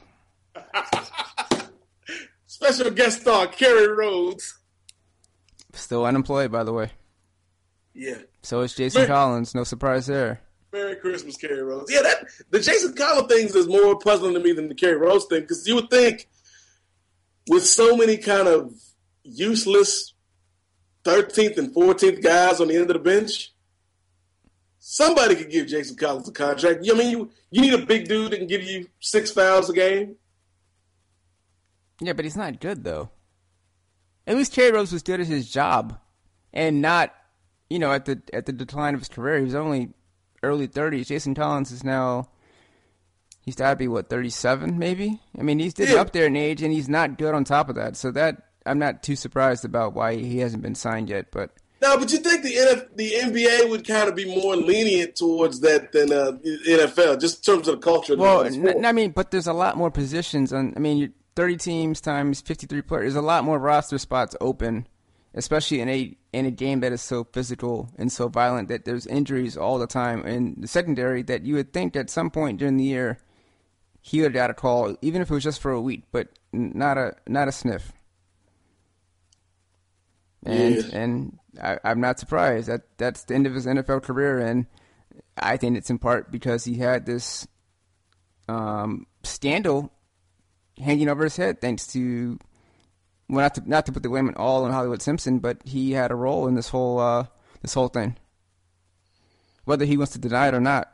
Speaker 4: Special guest star, Kerry Rhodes.
Speaker 5: Still unemployed, by the way.
Speaker 4: Yeah.
Speaker 5: So is Jason Merry, Collins. No surprise there.
Speaker 4: Merry Christmas, Kerry Rhodes. Yeah, that the Jason Collins thing is more puzzling to me than the Kerry Rhodes thing, because you would think with so many kind of useless thirteenth and fourteenth guys on the end of the bench, somebody could give Jason Collins a contract. I mean, you you need a big dude that can give you six fouls a game.
Speaker 5: Yeah, but he's not good, though. At least Kerry Rhodes was good at his job, and not, you know, at the at the decline of his career. He was only early thirties. Jason Collins is now, he's got to be, what, thirty-seven, maybe? I mean, he's getting
Speaker 4: yeah.
Speaker 5: up there in age, and he's not good on top of that. So that, I'm not too surprised about why he hasn't been signed yet, but...
Speaker 4: No, but you think the N F, the N B A would kind of be more lenient towards that than uh, N F L, just in terms of the culture of the
Speaker 5: well,
Speaker 4: sport?
Speaker 5: N- I mean, but there's a lot more positions. On, I mean, you're thirty teams times fifty-three players. There's a lot more roster spots open, especially in a in a game that is so physical and so violent that there's injuries all the time. And the secondary, that you would think at some point during the year he would have got a call, even if it was just for a week, but not a not a sniff. And
Speaker 4: yeah.
Speaker 5: and I, I'm not surprised. That that's the end of his N F L career, and I think it's in part because he had this um, scandal hanging over his head, thanks to, well, not to not to put the blame all on Hollywood Simpson, but he had a role in this whole uh, this whole thing, whether he wants to deny it or not.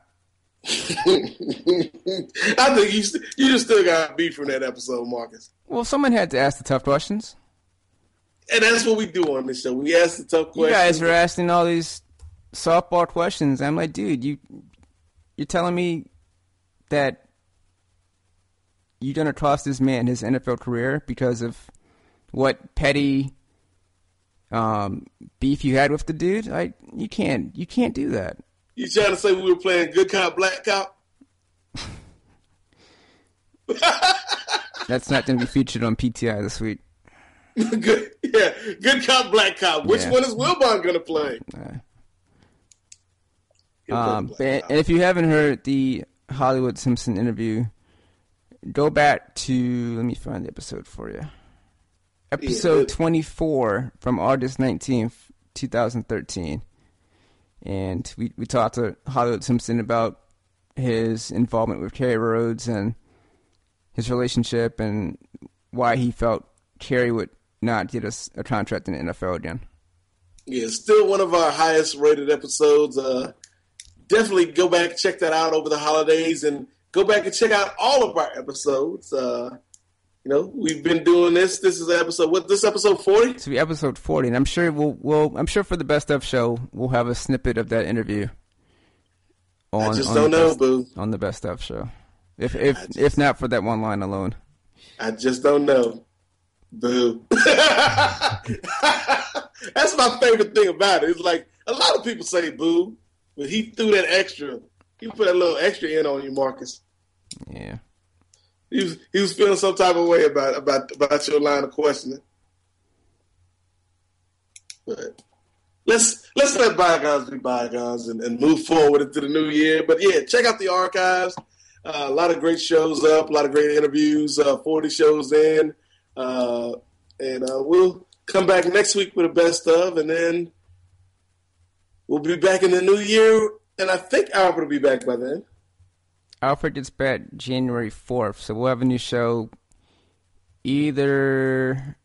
Speaker 4: I think you st- you just still got beef from that episode, Marcus.
Speaker 5: Well, someone had to ask the tough questions.
Speaker 4: And that's what we do on this show. We ask the tough questions.
Speaker 5: You guys are asking all these softball questions. I'm like, dude, you, you're telling me that you're going to toss this man his N F L career because of what petty um, beef you had with the dude? I, you can't, you can't do that.
Speaker 4: You trying to say we were playing good cop, black cop?
Speaker 5: That's not going to be featured on P T I this week.
Speaker 4: Good, yeah, good cop, black cop. Which
Speaker 5: yeah.
Speaker 4: one is Wilbon going to play?
Speaker 5: Uh, um, and, and if you haven't heard the Hollywood Simpson interview, go back to, let me find the episode for you. Episode yeah, twenty-four from August nineteenth, twenty thirteen. And we, we talked to Hollywood Simpson about his involvement with Kerry Rhodes and his relationship and why he felt Kerry would not get us a contract in the N F L again.
Speaker 4: Yeah, still one of our highest rated episodes. Uh, definitely go back and check that out over the holidays, and go back and check out all of our episodes. Uh, you know, we've been doing this. This is episode what? This episode forty.
Speaker 5: This will be episode forty, and I'm sure we'll, we'll. I'm sure for the Best Of show, we'll have a snippet of that interview.
Speaker 4: On, I just on don't know,
Speaker 5: best,
Speaker 4: boo.
Speaker 5: On the Best Of show, if if just, if not for that one line alone.
Speaker 4: I just don't know. Boo. That's my favorite thing about it. It's like a lot of people say boo, but he threw that extra. He put that little extra in on you, Marcus.
Speaker 5: Yeah.
Speaker 4: He was he was feeling some type of way about about about your line of questioning. But let's let's let bygones be bygones and, and move forward into the new year. But yeah, check out the archives. Uh, a lot of great shows up, a lot of great interviews. Uh, forty shows in. Uh, and uh, we'll come back next week with the best of, and then we'll be back in the new year. And I think Alfred will be back by then.
Speaker 5: Alfred gets back January fourth, so we'll have a new show either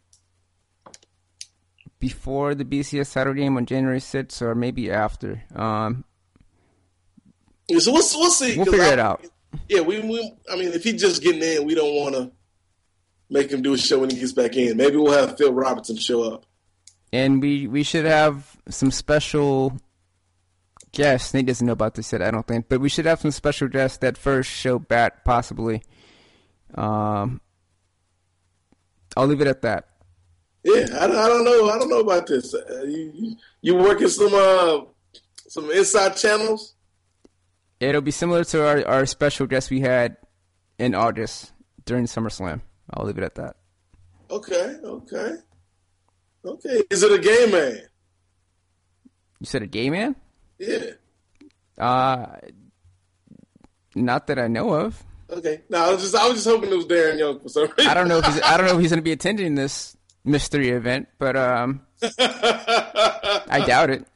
Speaker 5: before the B C S title game on January sixth or maybe after. Um,
Speaker 4: yeah, so we'll, we'll see.
Speaker 5: We'll figure
Speaker 4: I,
Speaker 5: it out.
Speaker 4: Yeah, we, we. I mean, if he's just getting in, we don't want to make him do a show when he gets back in. Maybe we'll have Phil Robertson show up.
Speaker 5: And we, we should have some special guests. Nate doesn't know about this yet, I don't think. But we should have some special guests that first show back, possibly. Um, I'll leave it at that.
Speaker 4: Yeah, I, I don't know. I don't know about this. Uh, you, you you working some uh, some inside channels?
Speaker 5: It'll be similar to our, our special guest we had in August during SummerSlam. I'll leave it at that.
Speaker 4: Okay, okay. Okay. Is it a gay man?
Speaker 5: You said a gay man?
Speaker 4: Yeah.
Speaker 5: Uh, not that I know of.
Speaker 4: Okay. No, I was just I was just hoping it was Darren Young for some reason.
Speaker 5: I don't know if he's I don't know if he's going to be attending this mystery event, but um, I doubt it.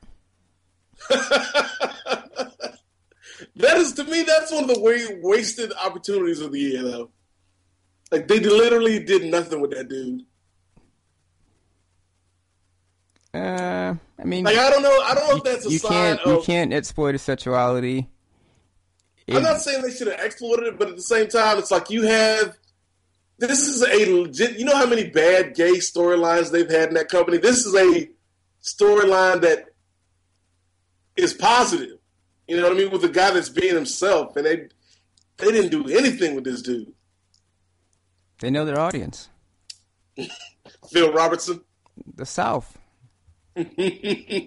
Speaker 4: That is, to me, that's one of the way, wasted opportunities of the year, though. Like, they literally did nothing with that dude.
Speaker 5: Uh, I mean,
Speaker 4: like I don't know. I don't know
Speaker 5: you,
Speaker 4: if that's a
Speaker 5: you
Speaker 4: sign
Speaker 5: can't
Speaker 4: of.
Speaker 5: you can't exploit his sexuality.
Speaker 4: I'm
Speaker 5: It-
Speaker 4: not saying they should have exploited it, but at the same time, it's like you have. This is a legit. You know how many bad gay storylines they've had in that company? This is a storyline that is positive. You know what I mean? With a guy that's being himself, and they they didn't do anything with this dude.
Speaker 5: They know their audience.
Speaker 4: Phil Robertson.
Speaker 5: The South.
Speaker 4: Yeah.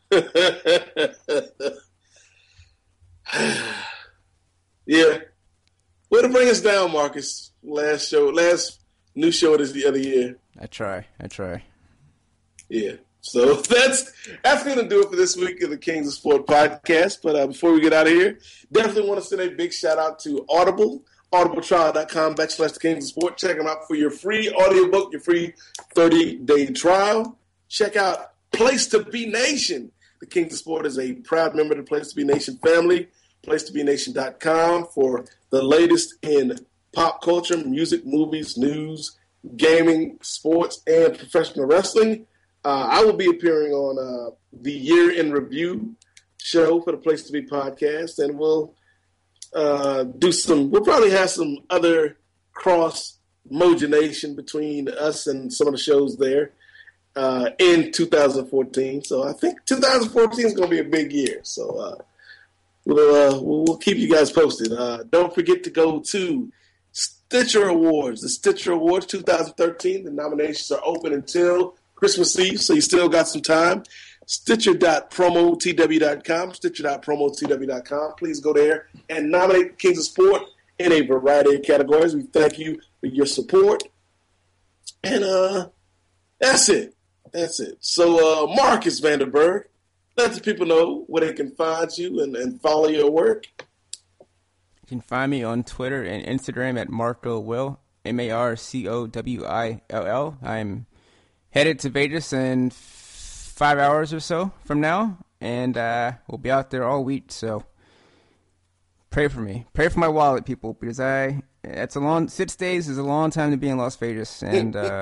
Speaker 4: Way to bring us down, Marcus. Last show, last new show of the other year.
Speaker 5: I try. I try.
Speaker 4: Yeah. So that's that's going to do it for this week of the Kings of Sport podcast. But uh, before we get out of here, definitely want to send a big shout out to Audible, audibletrial.com backslash the Kings of Sport. Check them out for your free audiobook, your free thirty-day trial. Check out Place to Be Nation. The Kings of Sport is a proud member of the Place to Be Nation family. place to be nation dot com for the latest in pop culture, music, movies, news, gaming, sports, and professional wrestling. Uh, I will be appearing on uh, the Year in Review show for the Place to Be podcast, and we'll uh, do some. We'll probably have some other cross mogination between us and some of the shows there uh, in two thousand fourteen. So I think two thousand fourteen is going to be a big year. So uh, we'll, uh, we'll keep you guys posted. Uh, don't forget to go to Stitcher Awards, the Stitcher Awards twenty thirteen. The nominations are open until Christmas Eve, so you still got some time. Stitcher dot promo t w dot com, Stitcher dot promo t w dot com. Please go there and nominate Kings of Sport in a variety of categories. We thank you for your support. And uh, that's it. That's it. So, uh, Marcus Vanderberg, let the people know where they can find you and, and follow your work.
Speaker 5: You can find me on Twitter and Instagram at Marco Will, M A R C O W I L L. I'm headed to Vegas in five hours or so from now, and uh, we'll be out there all week. So pray for me, pray for my wallet, people, because I it's a long six days is a long time to be in Las Vegas, and uh,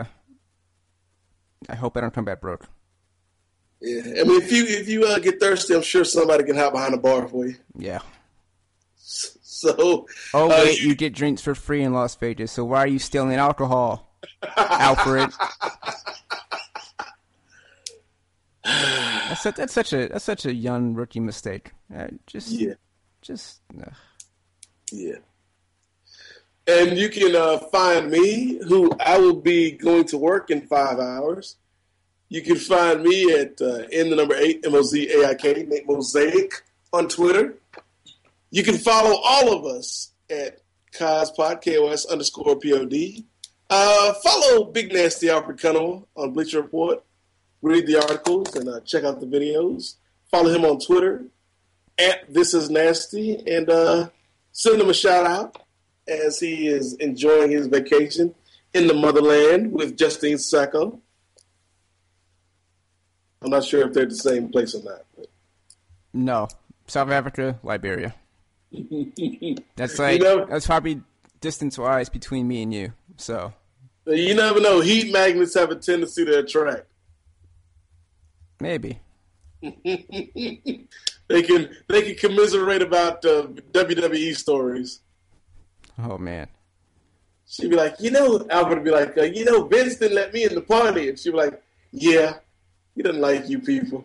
Speaker 5: I hope I don't come back broke.
Speaker 4: Yeah, I mean, if you if you uh, get thirsty, I'm sure somebody can hop behind the bar for you.
Speaker 5: Yeah.
Speaker 4: So.
Speaker 5: Oh
Speaker 4: uh,
Speaker 5: wait, you get drinks for free in Las Vegas. So why are you stealing alcohol, Alfred? That's, a, that's such a that's such a young rookie mistake. Uh, just
Speaker 4: yeah,
Speaker 5: just uh.
Speaker 4: yeah. And you can uh, find me, who I will be going to work in five hours. You can find me at uh, in the number eight M O Z A I K Nate Mosaic on Twitter. You can follow all of us at Cospod K O S underscore P O D. Uh, follow Big Nasty Alfred Cunningham on Bleacher Report. Read the articles and uh, check out the videos. Follow him on Twitter at This Is Nasty, and uh, send him a shout out as he is enjoying his vacation in the motherland with Justine Sacco. I'm not sure if they're the same place or not. But.
Speaker 5: No, South Africa, Liberia. That's like
Speaker 4: you know,
Speaker 5: that's probably distance wise between me and you. So
Speaker 4: you never know. Heat magnets have a tendency to attract.
Speaker 5: Maybe.
Speaker 4: they can they can commiserate about uh, W W E stories.
Speaker 5: Oh man.
Speaker 4: She'd be like, you know, Albert would be like, uh, you know, Vince didn't let me in the party, and she'd be like, yeah, he doesn't like you people.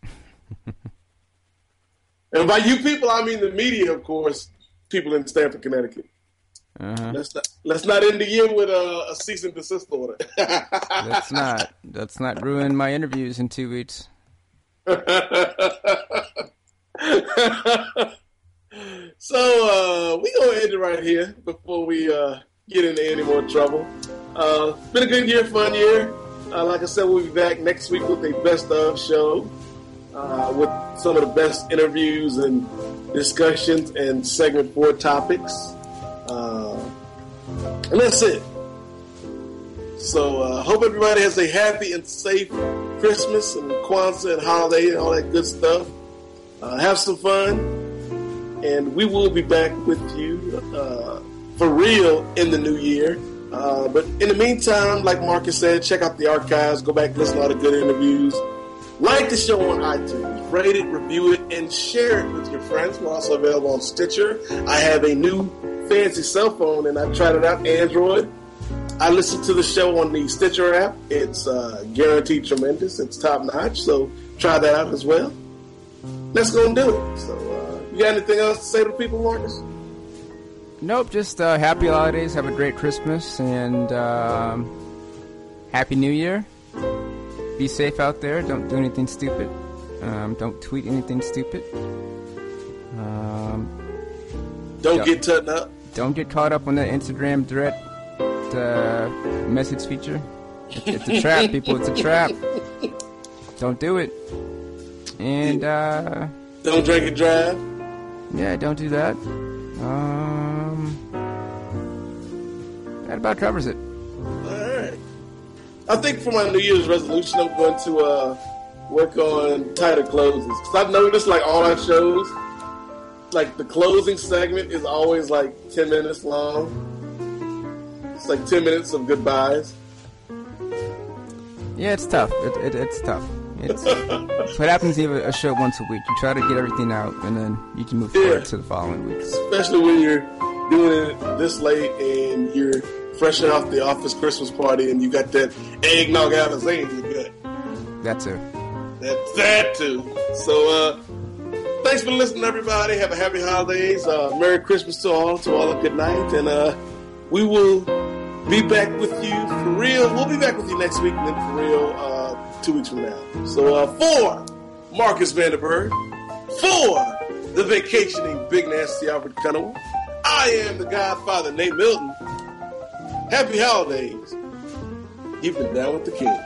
Speaker 4: And by you people, I mean the media, of course. People in Stamford, Connecticut.
Speaker 5: Uh-huh.
Speaker 4: Let's not let's not end the year with a, a cease and desist order.
Speaker 5: Let's not. Let's not ruin my interviews in two weeks.
Speaker 4: So uh, we gonna end it right here before we uh, get into any more trouble. Uh, been a good year, fun year. Uh, like I said, we'll be back next week with a best of show uh, with some of the best interviews and discussions and segment four topics. Uh, and that's it. So uh, hope everybody has a happy and safe Christmas and Kwanzaa and holiday and all that good stuff. Uh, have some fun, and we will be back with you uh, for real in the new year. Uh, but in the meantime, like Marcus said, check out the archives, go back and listen to all the good interviews. Like the show on iTunes, rate it, review it, and share it with your friends. We're also available on Stitcher. I have a new fancy cell phone, and I tried it out, Android. I listen to the show on the Stitcher app. It's uh, guaranteed tremendous. It's top notch. So try that out as well. Let's go and do it. So, uh, you got anything else to say to people, Marcus?
Speaker 5: Nope. Just uh, happy holidays. Have a great Christmas and um, happy New Year. Be safe out there. Don't do anything stupid. Um, don't tweet anything stupid. Um,
Speaker 4: don't get turned up.
Speaker 5: Don't get caught up on the Instagram direct uh, message feature. It's, it's a trap, people. It's a trap. Don't do it. And uh,
Speaker 4: don't drink and drive.
Speaker 5: Yeah, don't do that. Um, that about covers it.
Speaker 4: All right. I think for my New Year's resolution, I'm going to uh, work on tighter closes. Because I've noticed, like, all our shows, like, the closing segment is always, like, ten minutes long. It's like ten minutes of goodbyes.
Speaker 5: Yeah, it's tough. It, it, it's tough. It's what happens if you have a show once a week. You try to get everything out, and then you can move forward yeah. to the following week.
Speaker 4: Especially when you're doing it this late and you're fresh off the office Christmas party and you got that eggnog Alizé in your gut.
Speaker 5: That too.
Speaker 4: That's that too. So, uh, thanks for listening, everybody. Have a happy holidays. Uh, Merry Christmas to all. To all a good night. And uh, we will be back with you for real. We'll be back with you next week and then for real uh, two weeks from now. So, uh, for Marcus Vanderberg, for the vacationing Big Nasty Albert Cunningham, I am the Godfather, Nate Milton. Happy holidays. You've been down with the Kings.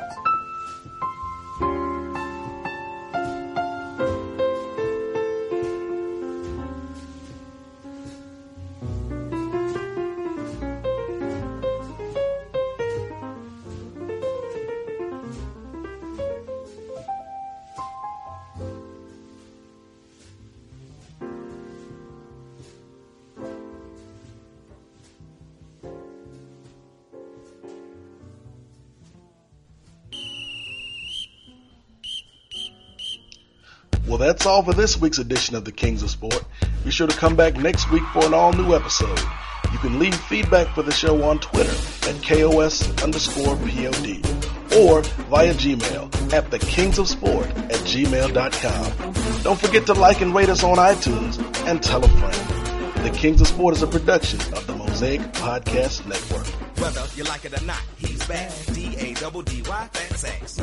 Speaker 7: Well, that's all for this week's edition of the Kings of Sport. Be sure to come back next week for an all-new episode. You can leave feedback for the show on Twitter at K O S underscore P O D or via Gmail at thekingsofsport at gmail dot com. Don't forget to like and rate us on iTunes and tell a friend. The Kings of Sport is a production of the Mosaic Podcast Network.
Speaker 8: Whether you like it or not, he's back. D A double D Y, fat sex.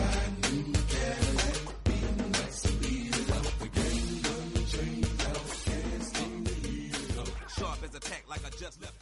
Speaker 8: Sharp as a tack like I just left.